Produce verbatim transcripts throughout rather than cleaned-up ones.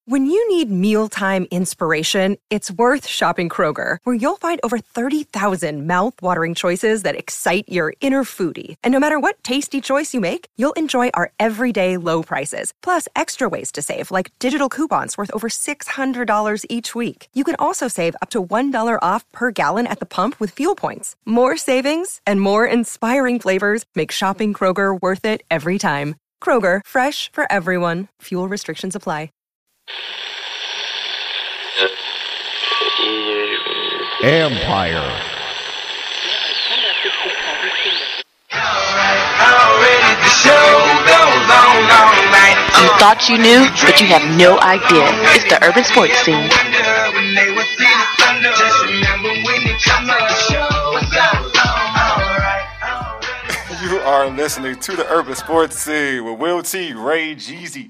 When you need mealtime inspiration, it's worth shopping Kroger, where you'll find over thirty thousand mouth-watering choices that excite your inner foodie. And no matter what tasty choice you make, you'll enjoy our everyday low prices, plus extra ways to save, like digital coupons worth over six hundred dollars each week. You can also save up to one dollar off per gallon at the pump with fuel points. More savings and more inspiring flavors make shopping Kroger worth it every time. Kroger, fresh for everyone. Fuel restrictions apply. Empire. You thought you knew, but you have no idea. It's the urban sports scene. You are listening to the urban sports scene with Will T, Ray Jeezy.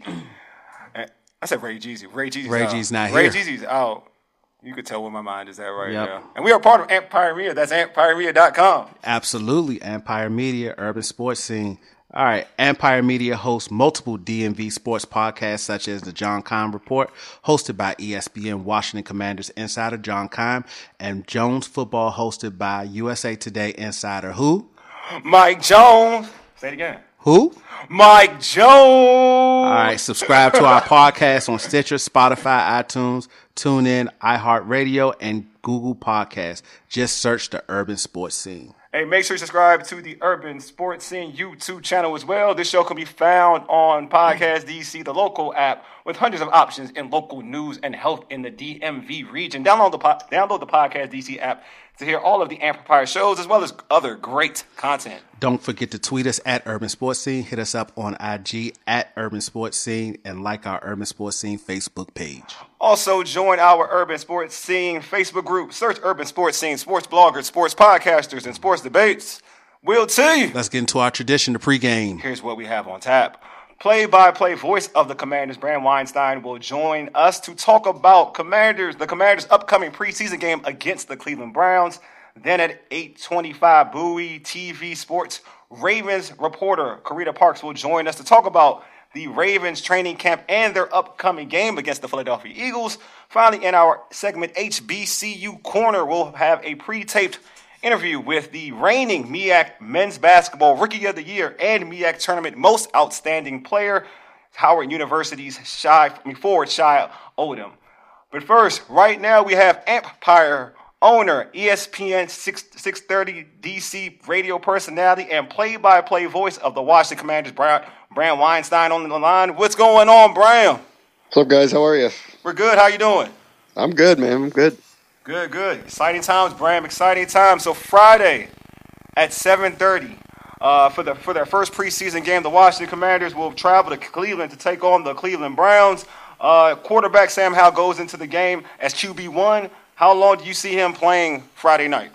I said Ray Jeezy. Ray Jeezy's Ray out. Jeezy's not Ray here. Ray Jeezy's out. You could tell where my mind is at right Yep. now. And we are part of Empire Media. That's empire media dot com. Absolutely. Empire Media, urban sports scene. All right. Empire Media hosts multiple D M V sports podcasts, such as the John Keim Report, hosted by E S P N Washington Commanders insider John Keim, and Jones Football, hosted by U S A Today insider who? Mike Jones. Say it again. Who? Mike Jones. All right. Subscribe to our podcast on Stitcher, Spotify, iTunes, TuneIn, iHeartRadio, and Google Podcasts. Just search the Urban Sports Scene. Hey, make sure you subscribe to the Urban Sports Scene YouTube channel as well. This show can be found on Podcast D C, the local app, with hundreds of options in local news and health in the D M V region. Download the po- download the Podcast D C app to hear all of the Amplifier shows as well as other great content. Don't forget to tweet us at Urban Sports Scene. Hit us up on I G at Urban Sports Scene and like our Urban Sports Scene Facebook page. Also, join our Urban Sports Scene Facebook group. Search Urban Sports Scene, sports bloggers, sports podcasters, and sports debates. Will T. Let's get into our tradition, the pregame. Here's what we have on tap. Play-by-play voice of the Commanders, Bram Weinstein, will join us to talk about Commanders, the Commanders' upcoming preseason game against the Cleveland Browns. Then at eight twenty-five, Bowie T V Sports Ravens reporter Karita Parks will join us to talk about the Ravens training camp and their upcoming game against the Philadelphia Eagles. Finally, in our segment H B C U Corner, we'll have a pre-taped interview with the reigning M E A C Men's Basketball Rookie of the Year and M E A C Tournament Most Outstanding Player, Howard University's Shy, I mean, forward Shy Odom. But first, right now we have Empire owner, E S P N six thirty D C radio personality, and play-by-play voice of the Washington Commanders, Bram, Bram Weinstein on the line. What's going on, Bram? What's up, guys? How are you? We're good. How you doing? I'm good, man. I'm good. Good, good. Exciting times, Bram. Exciting times. So Friday at seven thirty, uh, for the for their first preseason game, the Washington Commanders will travel to Cleveland to take on the Cleveland Browns. Uh, quarterback Sam Howell goes into the game as Q B one. How long do you see him playing Friday night?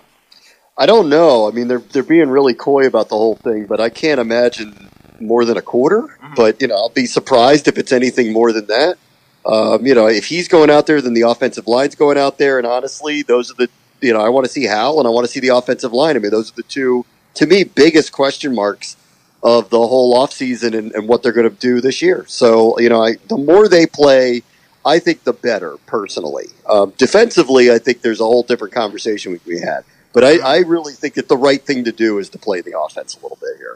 I don't know. I mean, they're they're being really coy about the whole thing, but I can't imagine more than a quarter. Mm-hmm. But you know, I'll be surprised if it's anything more than that. Um, you know, if he's going out there, then the offensive line's going out there. And honestly, those are the, you know, I want to see Howell and I want to see the offensive line. I mean, those are the two, to me, biggest question marks of the whole offseason and, and what they're going to do this year. So, you know, I, the more they play, I think the better, personally. Um, defensively, I think there's a whole different conversation we, we had. But I, I really think that the right thing to do is to play the offense a little bit here.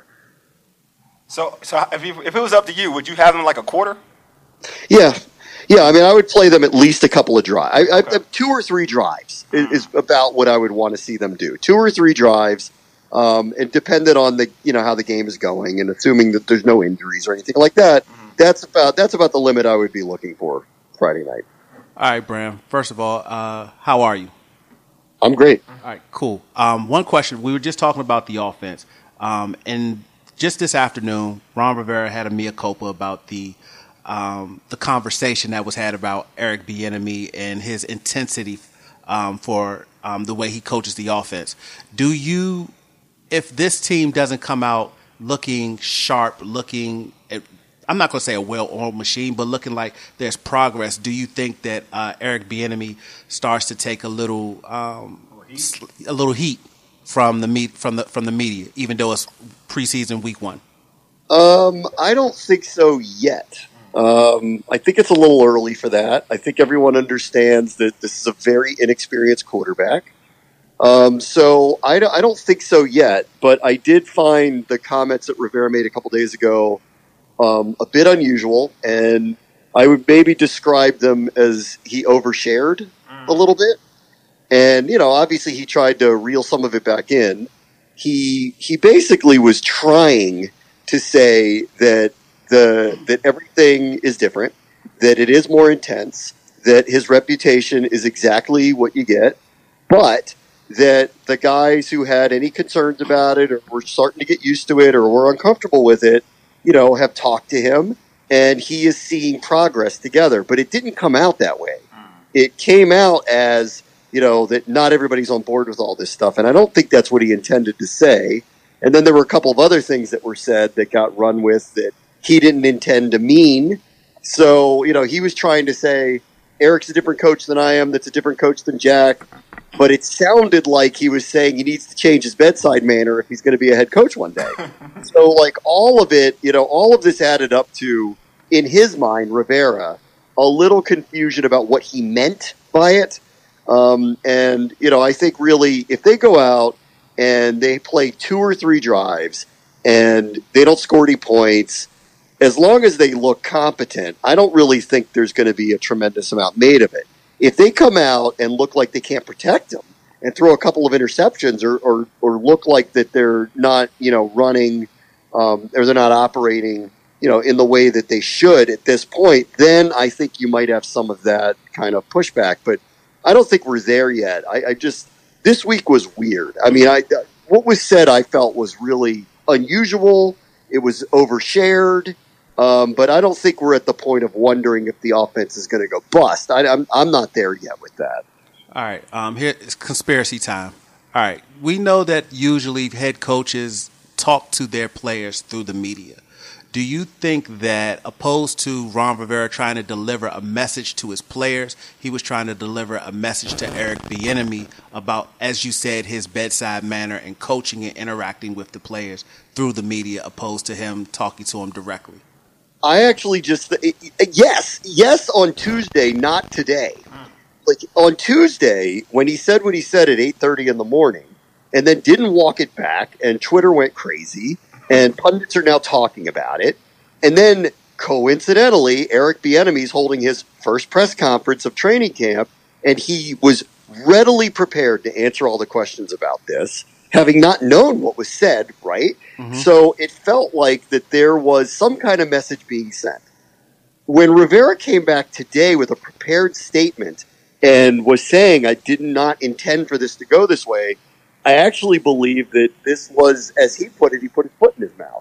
So, so if, you, if it was up to you, would you have him like a quarter? Yeah. Yeah, I mean, I would play them at least a couple of drives. I, okay. I, two or three drives is, is about what I would want to see them do. Two or three drives, um, and dependent on the you know how the game is going, and assuming that there's no injuries or anything like that, mm-hmm. that's about that's about the limit I would be looking for Friday night. All right, Bram. First of all, uh, how are you? I'm great. All right, cool. Um, one question: we were just talking about the offense, um, and just this afternoon, Ron Rivera had a mea culpa about the. Um, the conversation that was had about Eric Bieniemy and his intensity um, for um, the way he coaches the offense. Do you, if this team doesn't come out looking sharp, looking, at, I'm not going to say a well-oiled machine, but looking like there's progress, do you think that uh, Eric Bieniemy starts to take a little, um, a little heat from the me- from the from the media, even though it's preseason week one? Um, I don't think so yet. Um, I think it's a little early for that. I think everyone understands that this is a very inexperienced quarterback. Um, so I don't, I don't think so yet, but I did find the comments that Rivera made a couple days ago um, a bit unusual, and I would maybe describe them as he overshared a little bit. And, you know, obviously he tried to reel some of it back in. He he basically was trying to say that the that everything is different, that it is more intense, that his reputation is exactly what you get, but that the guys who had any concerns about it or were starting to get used to it or were uncomfortable with it, you know, have talked to him, and he is seeing progress together. But it didn't come out that way. It came out as, you know, that not everybody's on board with all this stuff, and I don't think that's what he intended to say. And then there were a couple of other things that were said that got run with that he didn't intend to mean. So, you know, he was trying to say, Eric's a different coach than I am, that's a different coach than Jack. But it sounded like he was saying he needs to change his bedside manner if he's going to be a head coach one day. So, like, all of it, you know, all of this added up to, in his mind, Rivera, a little confusion about what he meant by it. Um, and, you know, I think really if they go out and they play two or three drives and they don't score any points, as long as they look competent, I don't really think there's going to be a tremendous amount made of it. If they come out and look like they can't protect them and throw a couple of interceptions or, or, or look like that they're not, you know, running um, or they're not operating, you know, in the way that they should at this point, then I think you might have some of that kind of pushback. But I don't think we're there yet. I, I just, this week was weird. I mean, I, what was said I felt was really unusual. It was overshared. Um, but I don't think we're at the point of wondering if the offense is going to go bust. I, I'm I'm not there yet with that. All right, um, here is conspiracy time. All right, we know that usually head coaches talk to their players through the media. Do you think that opposed to Ron Rivera trying to deliver a message to his players, he was trying to deliver a message to Eric Bieniemy about, as you said, his bedside manner and coaching and interacting with the players through the media opposed to him talking to them directly? I actually just, yes, yes on Tuesday, not today. Like on Tuesday, when he said what he said at eight thirty in the morning and then didn't walk it back and Twitter went crazy and pundits are now talking about it. And then coincidentally, Eric Bieniemy's holding his first press conference of training camp and he was readily prepared to answer all the questions about this, having not known what was said, right? Mm-hmm. So it felt like that there was some kind of message being sent. When Rivera came back today with a prepared statement and was saying, I did not intend for this to go this way, I actually believe that this was, as he put it, he put his foot in his mouth.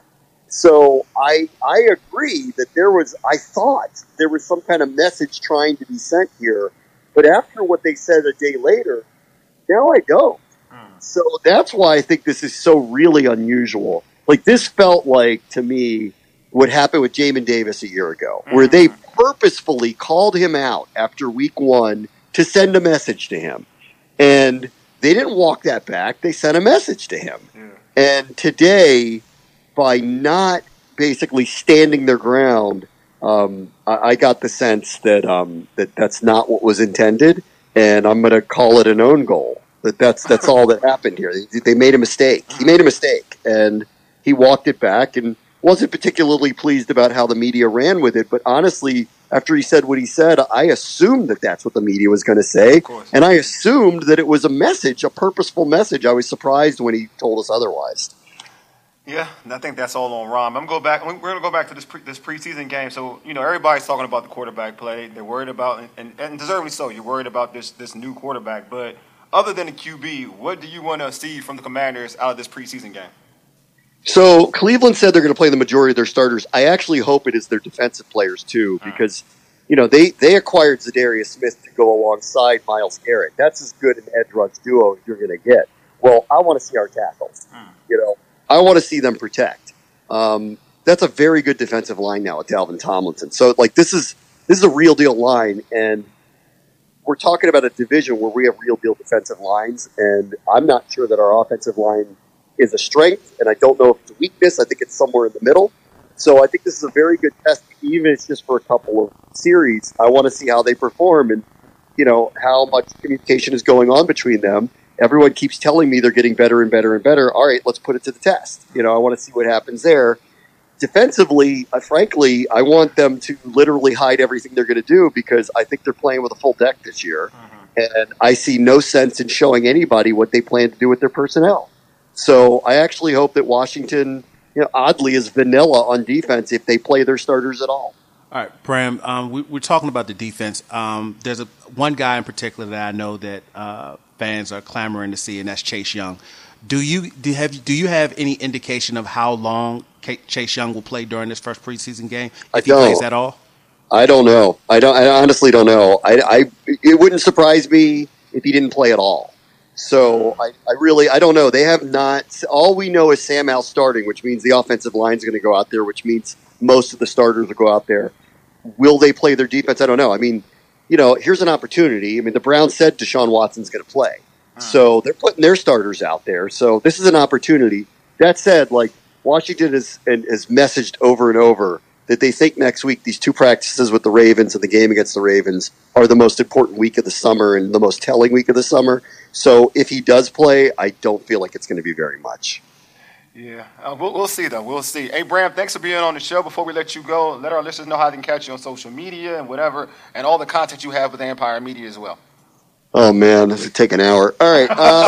So I I agree that there was, I thought there was some kind of message trying to be sent here. But after what they said a day later, now I don't. So that's why I think this is so really unusual. Like, this felt like, to me, what happened with Jamin Davis a year ago, where they purposefully called him out after week one to send a message to him. And they didn't walk that back. They sent a message to him. Yeah. And today, by not basically standing their ground, um, I, I got the sense that, um, that that's not what was intended, and I'm going to call it an own goal. That that's that's all that happened here. They, they made a mistake. He made a mistake, and he walked it back and wasn't particularly pleased about how the media ran with it. But honestly, after he said what he said, I assumed that that's what the media was going to say, and I assumed that it was a message, a purposeful message. I was surprised when he told us otherwise. Yeah, I think that's all on Ron. I'm going to go back. We're going to go back to this pre, this preseason game. So, you know, everybody's talking about the quarterback play. They're worried about, and, and deservedly so, you're worried about this this new quarterback, but other than the Q B, what do you want to see from the Commanders out of this preseason game? So Cleveland said they're going to play the majority of their starters. I actually hope it is their defensive players too, because you know they, they acquired Zadarius Smith to go alongside Myles Garrett. That's as good an edge rush duo as you're going to get. Well, I want to see our tackles. Mm. You know, I want to see them protect. Um, that's a very good defensive line now with Dalvin Tomlinson. So like this is this is a real deal line, and we're talking about a division where we have real deal defensive lines, and I'm not sure that our offensive line is a strength, and I don't know if it's a weakness. I think it's somewhere in the middle. So I think this is a very good test, even if it's just for a couple of series. I want to see how they perform and, you know, how much communication is going on between them. Everyone keeps telling me they're getting better and better and better. All right, let's put it to the test. You know, I want to see what happens there. Defensively, uh, frankly, I want them to literally hide everything they're going to do because I think they're playing with a full deck this year. Mm-hmm. And I see no sense in showing anybody what they plan to do with their personnel. So I actually hope that Washington, you know, oddly is vanilla on defense if they play their starters at all. All right, Bram, um, we, we're talking about the defense. Um, there's a one guy in particular that I know that uh, fans are clamoring to see, and that's Chase Young. Do you do you have do you have any indication of how long Chase Young will play during this first preseason game? If I he don't. plays at all? I don't know. I don't. I honestly don't know. I, I it wouldn't surprise me if he didn't play at all. So I, I really I don't know. They have not. All we know is Sam Howell starting, which means the offensive line is going to go out there, which means most of the starters will go out there. Will they play their defense? I don't know. I mean, you know, here's an opportunity. I mean, the Browns said Deshaun Watson's going to play. So they're putting their starters out there. So this is an opportunity. That said, like Washington has, has messaged over and over that they think next week these two practices with the Ravens and the game against the Ravens are the most important week of the summer and the most telling week of the summer. So if he does play, I don't feel like it's going to be very much. Yeah, uh, we'll, we'll see, though. We'll see. Hey, Bram, thanks for being on the show. Before we let you go, let our listeners know how they can catch you on social media and whatever, and all the content you have with Empire Media as well. Oh, man, this would take an hour. All right. Uh,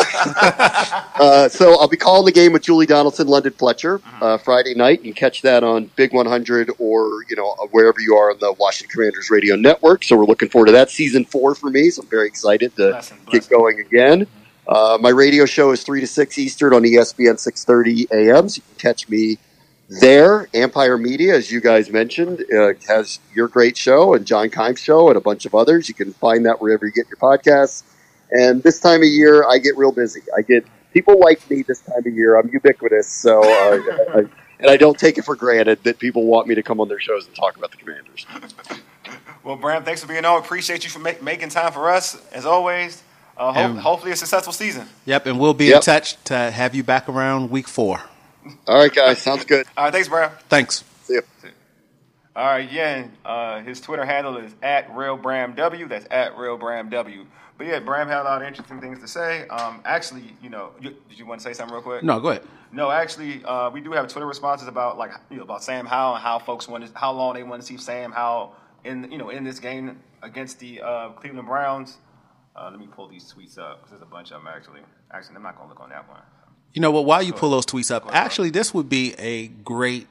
uh, so I'll be calling the game with Julie Donaldson, London Fletcher, uh, Friday night. You can catch that on Big one hundred or, you know, wherever you are on the Washington Commanders Radio Network. So we're looking forward to that. Season four for me, so I'm very excited to blessing, blessing. get going again. Uh, my radio show is three to six Eastern on E S P N six thirty A M, so you can catch me there. Empire Media, as you guys mentioned, uh, has your great show and John Kimes' show and a bunch of others. You can find that wherever you get your podcasts. And this time of year, I get real busy. I get people like me this time of year. I'm ubiquitous, so uh, I, and I don't take it for granted that people want me to come on their shows and talk about the Commanders. Well, Bram, thanks for being on. Appreciate you for make, making time for us, as always. Uh, hope, hopefully a successful season. Yep, and we'll be yep. in touch to have you back around week four. All right, guys. Sounds good. All right, thanks, Bram. Thanks. See you. All right, Yen, uh, his Twitter handle is at RealBramW. That's at RealBramW. But, yeah, Bram had a lot of interesting things to say. Um, actually, you know, you, did you want to say something real quick? No, go ahead. No, actually, uh, we do have Twitter responses about, like, you know, about Sam Howell and how folks want to, how long they want to see Sam Howell in, you know, in this game against the uh, Cleveland Browns. Uh, let me pull these tweets up because there's a bunch of them, actually. Actually, I'm not going to look on that one. You know what? While you pull those tweets up, actually, this would be a great,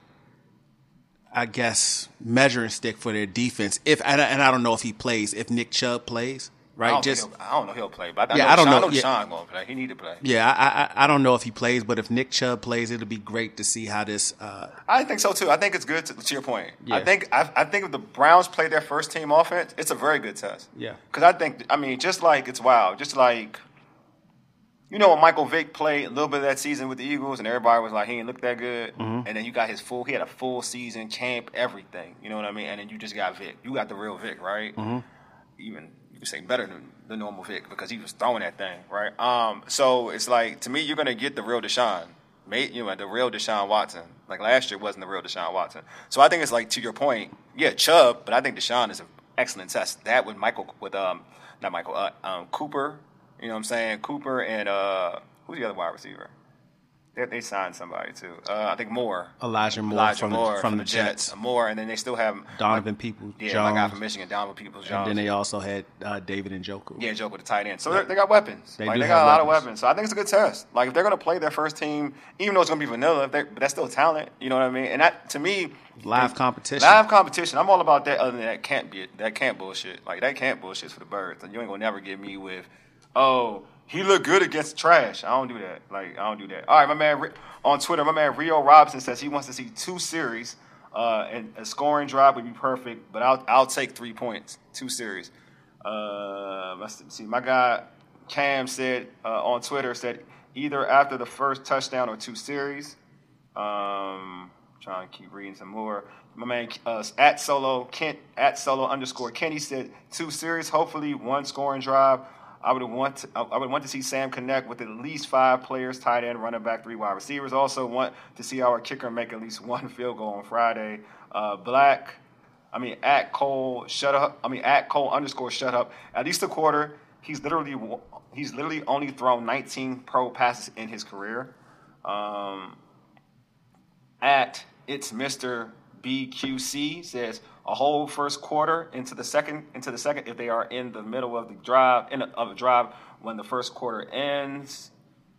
I guess, measuring stick for their defense. If and I, and I don't know if he plays, if Nick Chubb plays, right? I don't, Just I don't know if he'll play, but I, yeah, know I don't Deshaun, know. I know Yeah. Deshaun going to play. He need to play. Yeah, I, I I don't know if he plays, but if Nick Chubb plays, it'll be great to see how this. Uh, I think so too. I think it's good to, to your point. Yeah. I think I, I think if the Browns play their first team offense, it's a very good test. Yeah. Because I think I mean just like it's wild, just like you know when Michael Vick played a little bit of that season with the Eagles, and everybody was like he didn't look that good, mm-hmm. and then you got his full he had a full season camp everything. You know what I mean? And then you just got Vick. You got the real Vick, right? Mm-hmm. Even you could say better than the normal Vic because he was throwing that thing, right? Um, so it's like to me, you're gonna get the real Deshaun, mate. You know, the real Deshaun Watson. Like last year wasn't the real Deshaun Watson. So I think it's like to your point, yeah, Chubb, but I think Deshaun is an excellent test. That with Michael, with um, not Michael, uh, um, Cooper. You know what I'm saying? Cooper and uh, who's the other wide receiver? They, they signed somebody too. Uh, I think Moore. Elijah Moore Elijah from, Moore the, from, from the the Jets. Jets. Moore, and then they still have Donovan like, Peoples yeah, Jones. my guy from Michigan, Donovan Peoples Jones. And then they also had uh, David Njoku. Yeah, Njoku, the tight end. So yep. they got weapons. They, like, do they have got a lot weapons. of weapons. So I think it's a good test. Like if they're going to play their first team, even though it's going to be vanilla, if but that's still talent. You know what I mean? And that to me, live competition. Live competition. I'm all about that. Other than that, can't be that can't bullshit. Like that can't bullshit for the birds. And you ain't gonna never get me with, oh, he looked good against trash. I don't do that. Like I don't do that. All right, my man on Twitter, my man Rio Robinson says he wants to see two series. Uh, and a scoring drive would be perfect, but I'll I'll take three points, two series. Uh, let's see. My guy Cam said uh, on Twitter said either after the first touchdown or two series. Um, trying to keep reading some more. My man uh, at solo Kent at solo underscore Kenny said two series, hopefully one scoring drive. I would want to, I would want to see Sam connect with at least five players, tight end, running back, three wide receivers. Also want to see our kicker make at least one field goal on Friday. Uh, Black, I mean at Cole shut up. I mean at Cole underscore shut up. At least a quarter. He's literally he's literally only thrown nineteen pro passes in his career. Um, at it's Mister B Q C says a whole first quarter into the second into the second if they are in the middle of the drive in a, of a drive when the first quarter ends.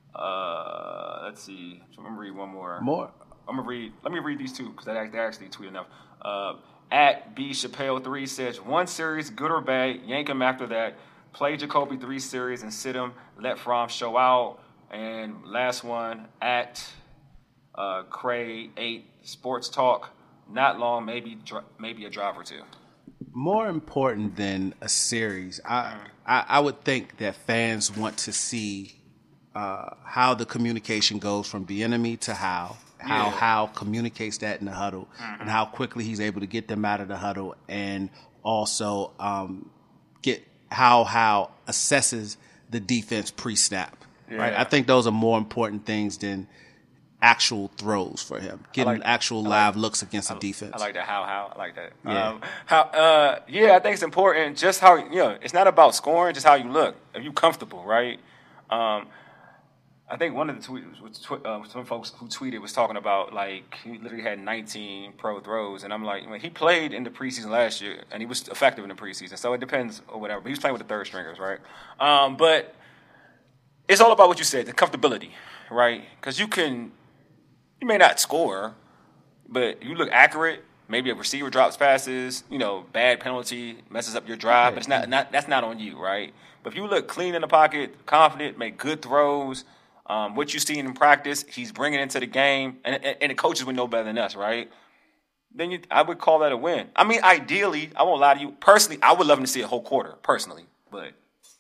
Uh, let's see. I'm gonna read one more. More. I'm gonna read. Let me read these two because they actually tweet enough. Uh, at B Chappelle three says one series good or bad, yank him after that. Play Jacoby three series and sit him. Let Fromm show out. And last one at uh, Cray eight Sports Talk. Not long, maybe maybe a drive or two. More important than a series, I I, I would think that fans want to see uh, how the communication goes from Bieniemy to Hal. How Yeah. Hal communicates that in the huddle, mm-hmm. and how quickly he's able to get them out of the huddle, and also um, get how Hal assesses the defense pre-snap. Yeah. Right, I think those are more important things than actual throws for him, getting like, actual like, live looks against I, a defense. I like that. How how I like that. Yeah. Um, how uh yeah, I think it's important. Just how you know, it's not about scoring, just how you look. If you comfortable, right? Um, I think one of the tweets, uh, some folks who tweeted was talking about like he literally had nineteen pro throws, and I'm like, I mean, he played in the preseason last year, and he was effective in the preseason. So it depends or whatever. But he was playing with the third stringers, right? Um, but it's all about what you said, the comfortability, right? Because you can. You may not score, but you look accurate. Maybe a receiver drops passes, you know, bad penalty, messes up your drive, but it's not, not that's not on you, right? But if you look clean in the pocket, confident, make good throws, um, what you see in practice, he's bringing into the game, and, and, and the coaches would know better than us, right? Then you, I would call that a win. I mean, ideally, I won't lie to you. Personally, I would love him to see a whole quarter, personally, but...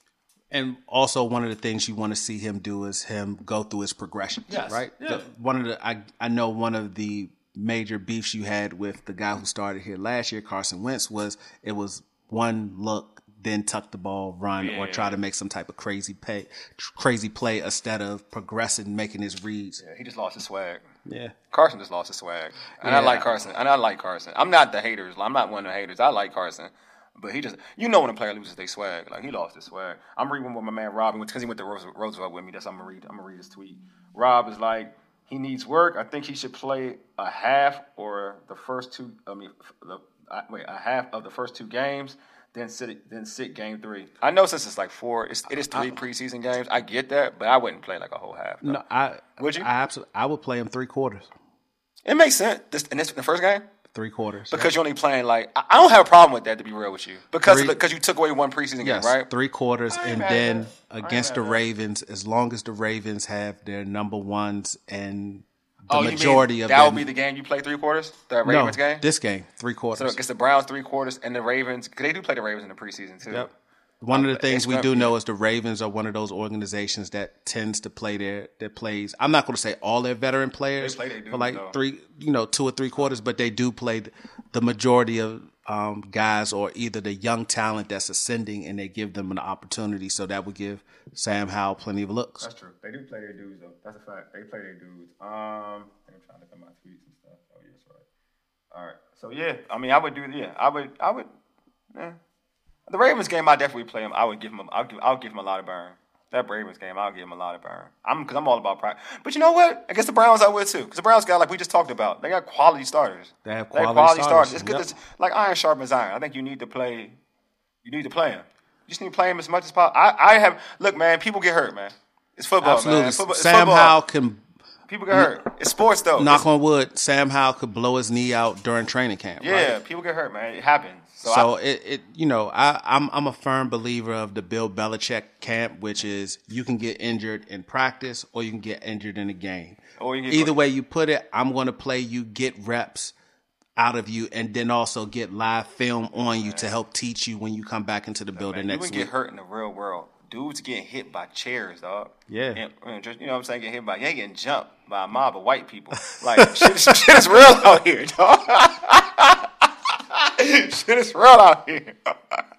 And also, one of the things you want to see him do is him go through his progression, yes. right? Yeah. The, one of the I I know one of the major beefs you had with the guy who started here last year, Carson Wentz, was it was one look, then tuck the ball, run, yeah. or try to make some type of crazy pay, crazy play instead of progressing, making his reads. Yeah, he just lost his swag. Yeah, Carson just lost his swag, and yeah. I like Carson. And I like Carson. I'm not the haters. I'm not one of the haters. I like Carson. But he just, you know when a player loses their swag. Like, he lost his swag. I'm reading what my man Rob, because he went to Roosevelt with me. That's what I'm going to read. I'm going to read his tweet. Rob is like, he needs work. I think he should play a half or the first two, I mean, the, wait, a half of the first two games, then sit then sit game three. I know since it's like four, it's, it is three preseason games. I get that, but I wouldn't play like a whole half. Though. No, I would you? I absolutely, I would play him three quarters. It makes sense. This, in this in the first game? Three quarters. Because yeah. you're only playing like I don't have a problem with that, to be real with you, because three, because you took away one preseason yes, game, right? Three quarters, and then against the that. Ravens, as long as the Ravens have their number ones and the oh, majority you mean of that them, would be the game you play three quarters, the Ravens no, game. This game, three quarters. So against the Browns, three quarters, and the Ravens, because they do play the Ravens in the preseason too. Yep. One of the things it's we gonna, do know yeah. is the Ravens are one of those organizations that tends to play their, their plays. I'm not going to say all their veteran players They play their dudes, for like though. three, you know, two or three quarters, but they do play the majority of um, guys or either the young talent that's ascending, and they give them an opportunity. So that would give Sam Howell plenty of looks. That's true. They do play their dudes though. That's a fact. They play their dudes. Um, I'm trying to look at my tweets and stuff. Oh yes, right. All right. So yeah, I mean, I would do. Yeah, I would. I would. Yeah. The Ravens game, I definitely play him. I would give him. I'll give. I'll give him a lot of burn. That Ravens game, I'll give him a lot of burn. I'm because I'm all about practice. But you know what? I guess the Browns I would too. Because the Browns got, like we just talked about, they got quality starters. They have They quality, have quality starters. starters. It's good. Yep. To, like iron sharpens iron. I think you need to play. You need to play him. You just need to play him as much as possible. I, I have look, man. People get hurt, man. It's football, Absolutely. man. Football, it's Sam football. Howell can. People get hurt. It's sports though. Knock It's, on wood. Sam Howell could blow his knee out during training camp. yeah, right? people get hurt, man. It happens. So, So I, it, it, you know, I, I'm I'm a firm believer of the Bill Belichick camp, which is you can get injured in practice or you can get injured in a game. Or you can get Either put- way you put it, I'm going to play you, get reps out of you, and then also get live film on you to help teach you when you come back into the building man, you next would week. get hurt in the real world. Dudes getting hit by chairs, dog. Yeah. And, and just, you know what I'm saying? Getting hit by, you ain't getting jumped by a mob of white people. Like, shit, shit is real out here, dog. Shit is real out here.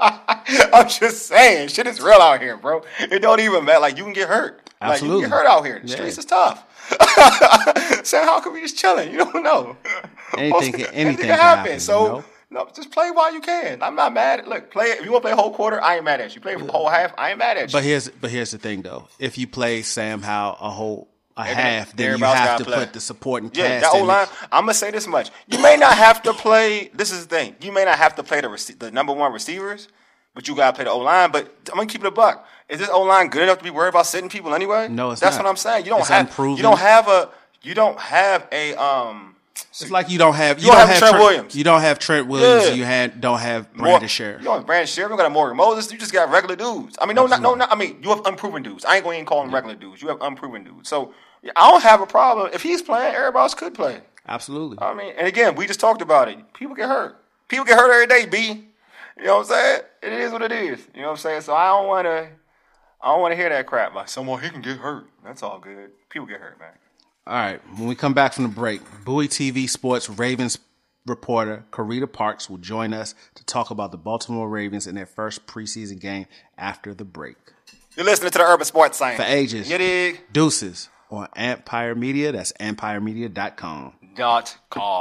I'm just saying, shit is real out here, bro. It don't even matter. Like, you can get hurt. Absolutely. Like, you can get hurt out here. The Yeah. streets is tough. Sam, how can we just chilling? You don't know. Anything can- anything can happen. happen, So, you know? no, just play while you can. I'm not mad. Look, play. If you want to play a whole quarter, I ain't mad at you. Play a whole half, I ain't mad at you. But here's but here's the thing though. If you play Sam Howell a whole a And then half, then you everybody have gotta to play. put the supporting Yeah, cast that in O line. I'm gonna say this much: you may not have to play. This is the thing: you may not have to play the rece- the number one receivers, but you gotta play the O line. But I'm gonna keep it a buck. Is this O line good enough to be worried about sitting people anyway? No, it's That's not. what I'm saying. You don't It's have. unproven. You don't have a. You don't have a. Um. It's like you don't have you, You don't don't have have Trent Williams. You don't have Trent Williams. Yeah. And you had don't have Mor- Brandon Sheriff. You don't have Brandon Sheriff. You don't got a Morgan Moses. You just got regular dudes. I mean, no, not, no, not. I mean, you have unproven dudes. I ain't going to call them regular dudes. You have unproven dudes. So yeah, I don't have a problem if he's playing. Everybody else could play. Absolutely. I mean, and again, we just talked about it. People get hurt. People get hurt every day, B. You know what I'm saying? It is what it is. You know what I'm saying? So I don't want to I don't want to hear that crap. Like, someone, he can get hurt. That's all good. People get hurt, man. All right. When we come back from the break, Bowie T V Sports Ravens reporter Karita Parks will join us to talk about the Baltimore Ravens in their first preseason game after the break. You're listening to the Urban Sports Science. For ages. You dig? Deuces on Empire Media. That's empire media dot com. Dot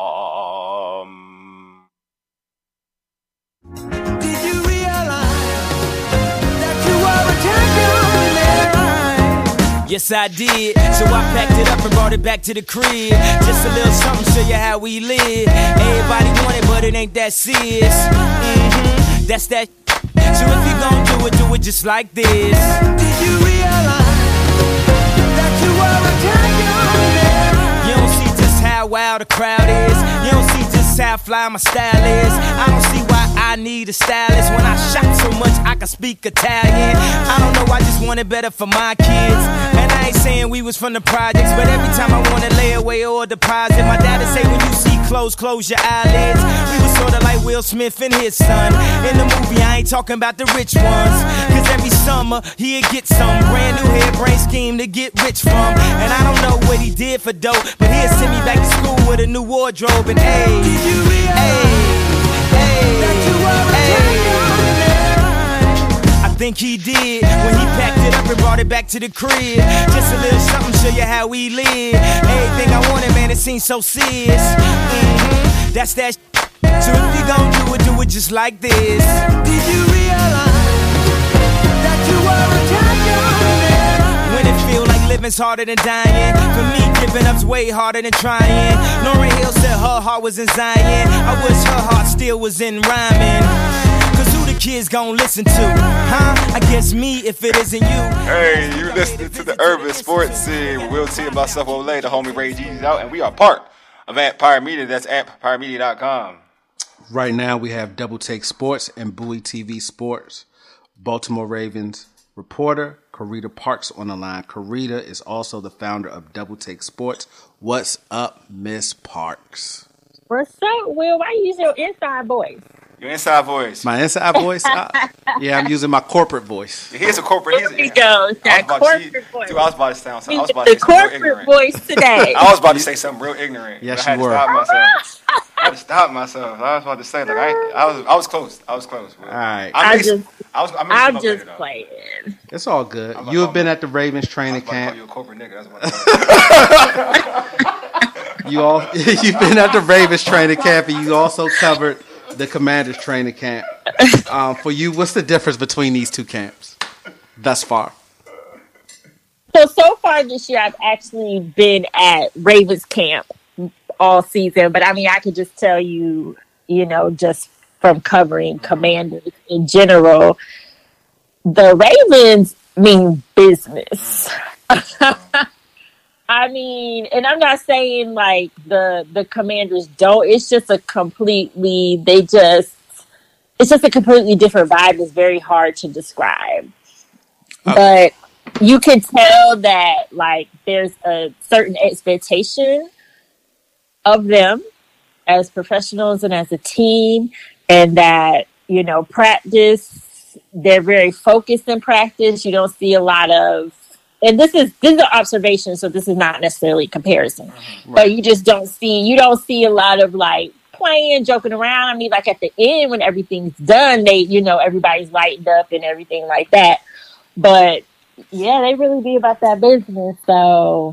com. Did you realize that you were a champion? Yes, I did. So I packed it up and brought it back to the crib. Just a little something, show you how we live. Everybody want it, but it ain't that serious. Mm-hmm. That's that. So if you gon' do it, do it just like this. Did you realize that you were a champion? You don't see just how wild the crowd is. You don't see just how fly my style is. I don't see why I need a stylist. When I shop so much, I can speak Italian. I don't know, I just want it better for my kids. And I ain't saying we was from the projects, but every time I want to lay away or deposit, my dad'd say when you see clothes, close your eyelids. We was sorta like Will Smith and his son. In the movie, I ain't talking about the rich ones. Cause every summer, he'd get some brand new hairbrain scheme to get rich from. And I don't know what he did for dope, but he'd send me back to school with a new wardrobe and hey, hey, hey, I think he did when he packed it up and brought it back to the crib. Just a little something, show you how we live. Everything I wanted, man, it seems so serious. Mm-hmm. That's that sh- So if you gon' do it, do it just like this. Did you realize that you were a champion? When it feel like living's harder than dying. For me, giving up's way harder than trying. Lauryn Hill said her heart was in Zion. I wish her heart still was in rhyming. Cause who the kids gon' listen to? Huh? I guess me if it isn't you. Hey, you listening to the Urban Sports Scene with Will T and myself, Olay, the homie Ray G's out, and we are part of Empire Media. That's empire media dot com. Right now, we have Double Take Sports and Bowie T V Sports. Baltimore Ravens reporter Karita Parks on the line. Karita is also the founder of Double Take Sports. What's up, Miss Parks? What's up, Will? Why you use your inside voice? Your inside voice. My inside voice? Uh, yeah, I'm using my corporate voice. Here's a corporate. There we go. That corporate to, voice. Dude, I was about to sound something. I was about the to say something real corporate ignorant. voice today. I was about to say something real ignorant. Yes, I had you were. To stop myself. I had to stop myself. I was about to say like I, I was I was close. I was close. All right. I, I mixed, just, I was. I mixed I'm them up just later, though. playing. It's all good. I'm about You to have been call at the Ravens I was training about to call camp. you a corporate nigga. That's what I was You all, you've been at the Ravens training camp, and you also covered the Commanders training camp. Um, for you, what's the difference between these two camps thus far? So, so far this year, I've actually been at Ravens camp all season. But, I mean, I could just tell you, you know, just from covering Commanders in general, the Ravens mean business. I mean, and I'm not saying like the the Commanders don't. It's just a completely, they just, it's just a completely different vibe. It's very hard to describe. Okay. But you can tell that like there's a certain expectation of them as professionals and as a team, and that, you know, practice, they're very focused in practice. You don't see a lot of, and this is this is an observation, so this is not necessarily a comparison. Right. But you just don't see you don't see a lot of like playing, joking around. I mean, like at the end when everything's done, they, you know, everybody's lightened up and everything like that. But yeah, they really be about that business. So,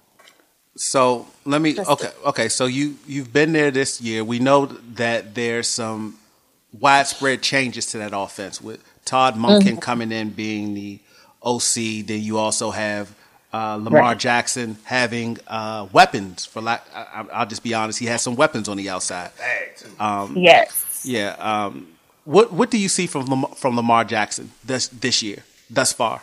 so let me. Okay, okay. So you you've been there this year. We know that there's some widespread changes to that offense with Todd Monken mm-hmm. coming in being the O C. Then you also have uh, Lamar right. Jackson having uh, weapons. For like, I, I'll just be honest, he has some weapons on the outside. Um, yes. Yeah. Um, what what do you see from Lamar, from Lamar Jackson this this year thus far?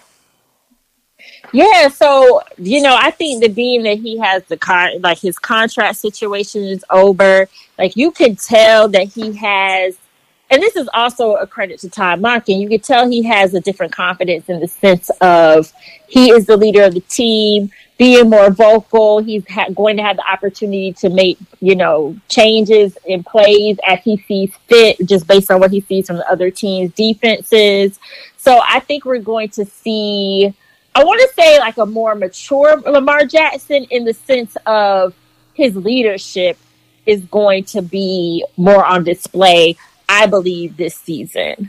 Yeah, so you know, I think that being that he has the con, like his contract situation is over, like you could tell that he has. And this is also a credit to Todd Monken. You can tell he has a different confidence in the sense of he is the leader of the team, being more vocal. He's ha- going to have the opportunity to make, you know, changes in plays as he sees fit, just based on what he sees from the other team's defenses. So I think we're going to see, I want to say like a more mature Lamar Jackson in the sense of his leadership is going to be more on display, I believe, this season,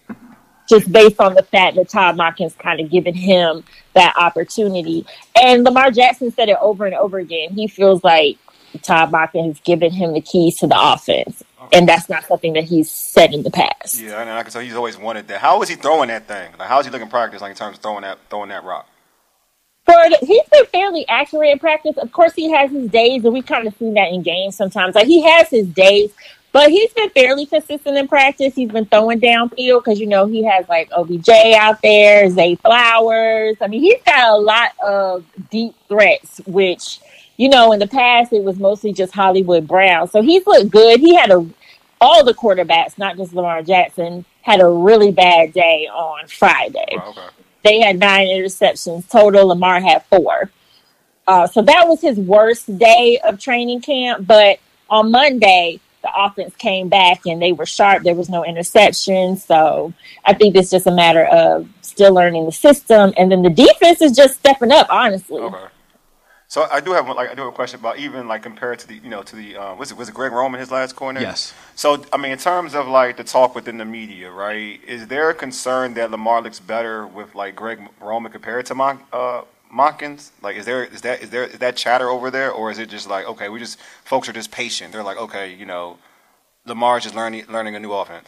just based on the fact that Todd Monken's kind of given him that opportunity. And Lamar Jackson said it over and over again. He feels like Todd Monken has given him the keys to the offense, and that's not something that he's said in the past. Yeah, and I can tell he's always wanted that. How is he throwing that thing? Like, how is he looking practice, like in terms of throwing that throwing that rock? For the, he's been fairly accurate in practice. Of course, he has his days, and we kind of seen that in games sometimes. Like he has his days. But he's been fairly consistent in practice. He's been throwing downfield because, you know, he has, like, O B J out there, Zay Flowers. I mean, he's got a lot of deep threats, which, you know, in the past, it was mostly just Hollywood Brown. So he's looked good. He had a all the quarterbacks, not just Lamar Jackson, had a really bad day on Friday. Oh, okay. They had nine interceptions total. Lamar had four. Uh, so that was his worst day of training camp. But on Monday, the offense came back and they were sharp. There was no interception. So I think it's just a matter of still learning the system. And then the defense is just stepping up, honestly. Okay. So I do have like I do have a question about even like compared to the you know to the uh, was it was it Greg Roman his last corner? Yes. So I mean in terms of like the talk within the media, right? Is there a concern that Lamar looks better with like Greg Roman compared to Mon- uh, Monkins? Like is there is that is there is that chatter over there, or is it just like okay we just folks are just patient? They're like okay you know Lamar's just learning learning a new offense.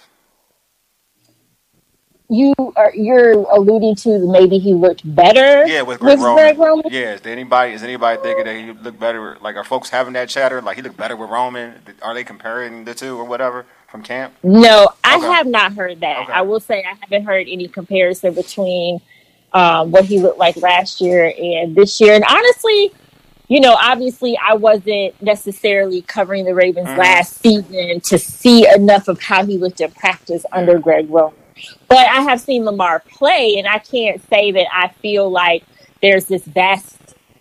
You are you're alluding to maybe he looked better. Yeah, with Greg, with Roman. Greg Roman. Yeah, is there anybody is anybody thinking that he looked better? Like, are folks having that chatter? Like, he looked better with Roman? Are they comparing the two or whatever from camp? No, I Okay. have not heard that. Okay. I will say I haven't heard any comparison between um, what he looked like last year and this year. And honestly, you know, obviously I wasn't necessarily covering the Ravens Mhm. last season to see enough of how he looked in practice under Greg Roman. But I have seen Lamar play, and I can't say that I feel like there's this vast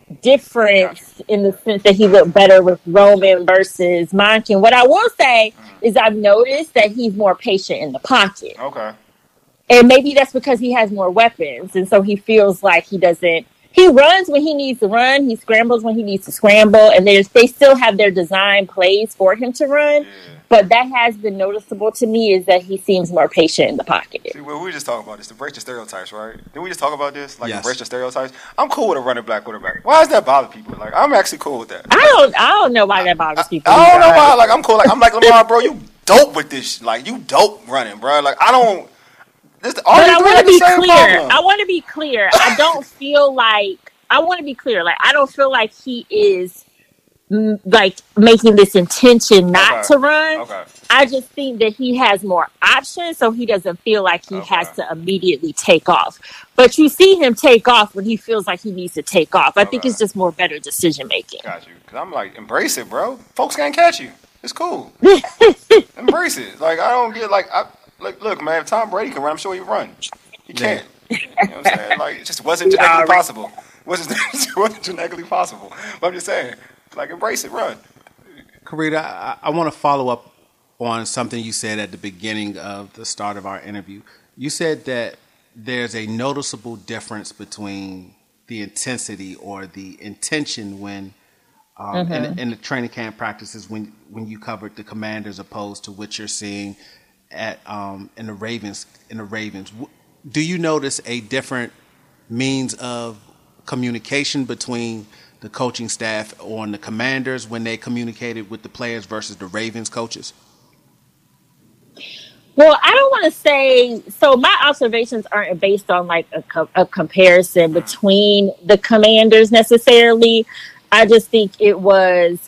difference in the sense that he looked better with Roman versus Monken. What I will say is I've noticed that he's more patient in the pocket. Okay. And maybe that's because he has more weapons, and so he feels like he doesn't... He runs when he needs to run. He scrambles when he needs to scramble. And there's, they still have their design plays for him to run. Yeah. But that has been noticeable to me is that he seems more patient in the pocket. See, well, we were just talking about this, to break the stereotypes, right? Didn't we just talk about this? Like, Yes. to break the stereotypes? I'm cool with a running black quarterback. Why does that bother people? Like, I'm actually cool with that. I don't I don't know why that bothers people. I don't know either. why. Like, I'm cool. Like, I'm like, Lamar, bro, you dope with this. sh- Like, you dope running, bro. Like, I don't... This, all But you I do want to is the be same clear. problem. I want to be clear. I don't feel like... I want to be clear. Like, I don't feel like he is, mm, like, making this intention not Okay. to run. Okay. I just think that he has more options, so he doesn't feel like he Okay. has to immediately take off. But you see him take off when he feels like he needs to take off. I think Okay. it's just more better decision making. Got you. Because I'm like, embrace it, bro. Folks can't catch you. It's cool. Embrace it. Like, I don't get, like, I, like, look, man, if Tom Brady can run, I'm sure he run. He can't. You know what I'm saying? Like, it just wasn't genetically possible. It wasn't, it wasn't genetically possible. But I'm just saying, like, embrace it, run. Karita, I, I want to follow up on something you said at the beginning of the start of our interview. You said that there's a noticeable difference between the intensity or the intention when um, Mm-hmm. in, in the training camp practices when when you covered the Commanders opposed to what you're seeing at um, in the Ravens in the Ravens. Do you notice a different means of communication between the coaching staff on the Commanders when they communicated with the players versus the Ravens coaches? Well, I don't want to say, so my observations aren't based on like a, co- a comparison between the Commanders necessarily. I just think it was,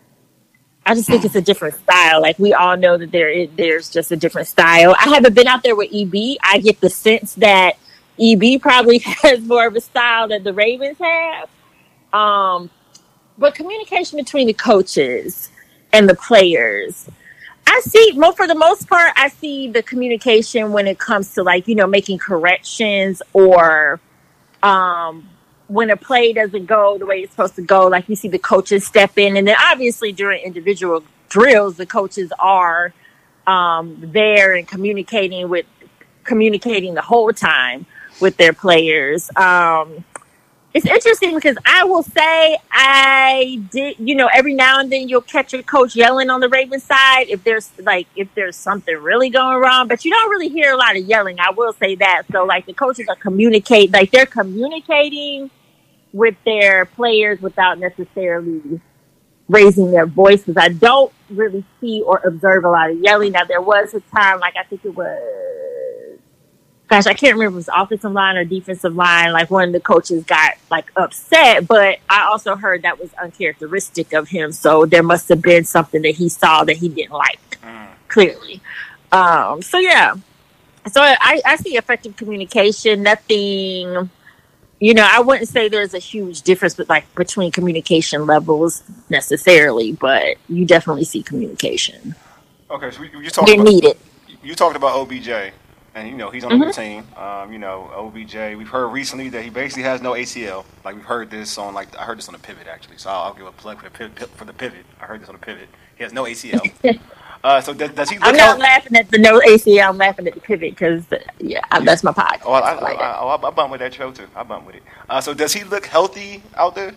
I just think it's a different style. Like we all know that there is, there's just a different style. I haven't been out there with E B. I get the sense that E B probably has more of a style than the Ravens have. Um, but communication between the coaches and the players, I see, well, for the most part, I see the communication when it comes to like, you know, making corrections or um, when a play doesn't go the way it's supposed to go. Like you see the coaches step in. And then obviously during individual drills, the coaches are um, there and communicating with communicating the whole time with their players. Um, It's interesting because I will say I did, you know, every now and then you'll catch a coach yelling on the Ravens side if there's like, if there's something really going wrong, but you don't really hear a lot of yelling. I will say that. So like the coaches are communicate, like they're communicating with their players without necessarily raising their voices. I don't really see or observe a lot of yelling. Now there was a time, like I think it was, gosh, I can't remember if it was offensive line or defensive line. Like one of the coaches got like upset, but I also heard that was uncharacteristic of him. So there must have been something that he saw that he didn't like, mm. clearly. Um, so yeah, so I, I see effective communication. Nothing, you know, I wouldn't say there's a huge difference, but like between communication levels necessarily, but you definitely see communication. Okay, so you talked They're about needed. You talked about O B J. And, you know, he's on mm-hmm. the team. Um, you know, O B J, we've heard recently that he basically has no A C L. Like, we've heard this on, like, I heard this on the Pivot, actually. So I'll, I'll give a plug for the Pivot. For the pivot. I heard this on the Pivot. He has no A C L. uh, so does, does he look I'm not healthy? Laughing at the no A C L. I'm laughing at the Pivot because, yeah, I, that's my podcast. Oh, I, I, I, I, I, I bump with that show, too. I bump with it. Uh, so does he look healthy out there?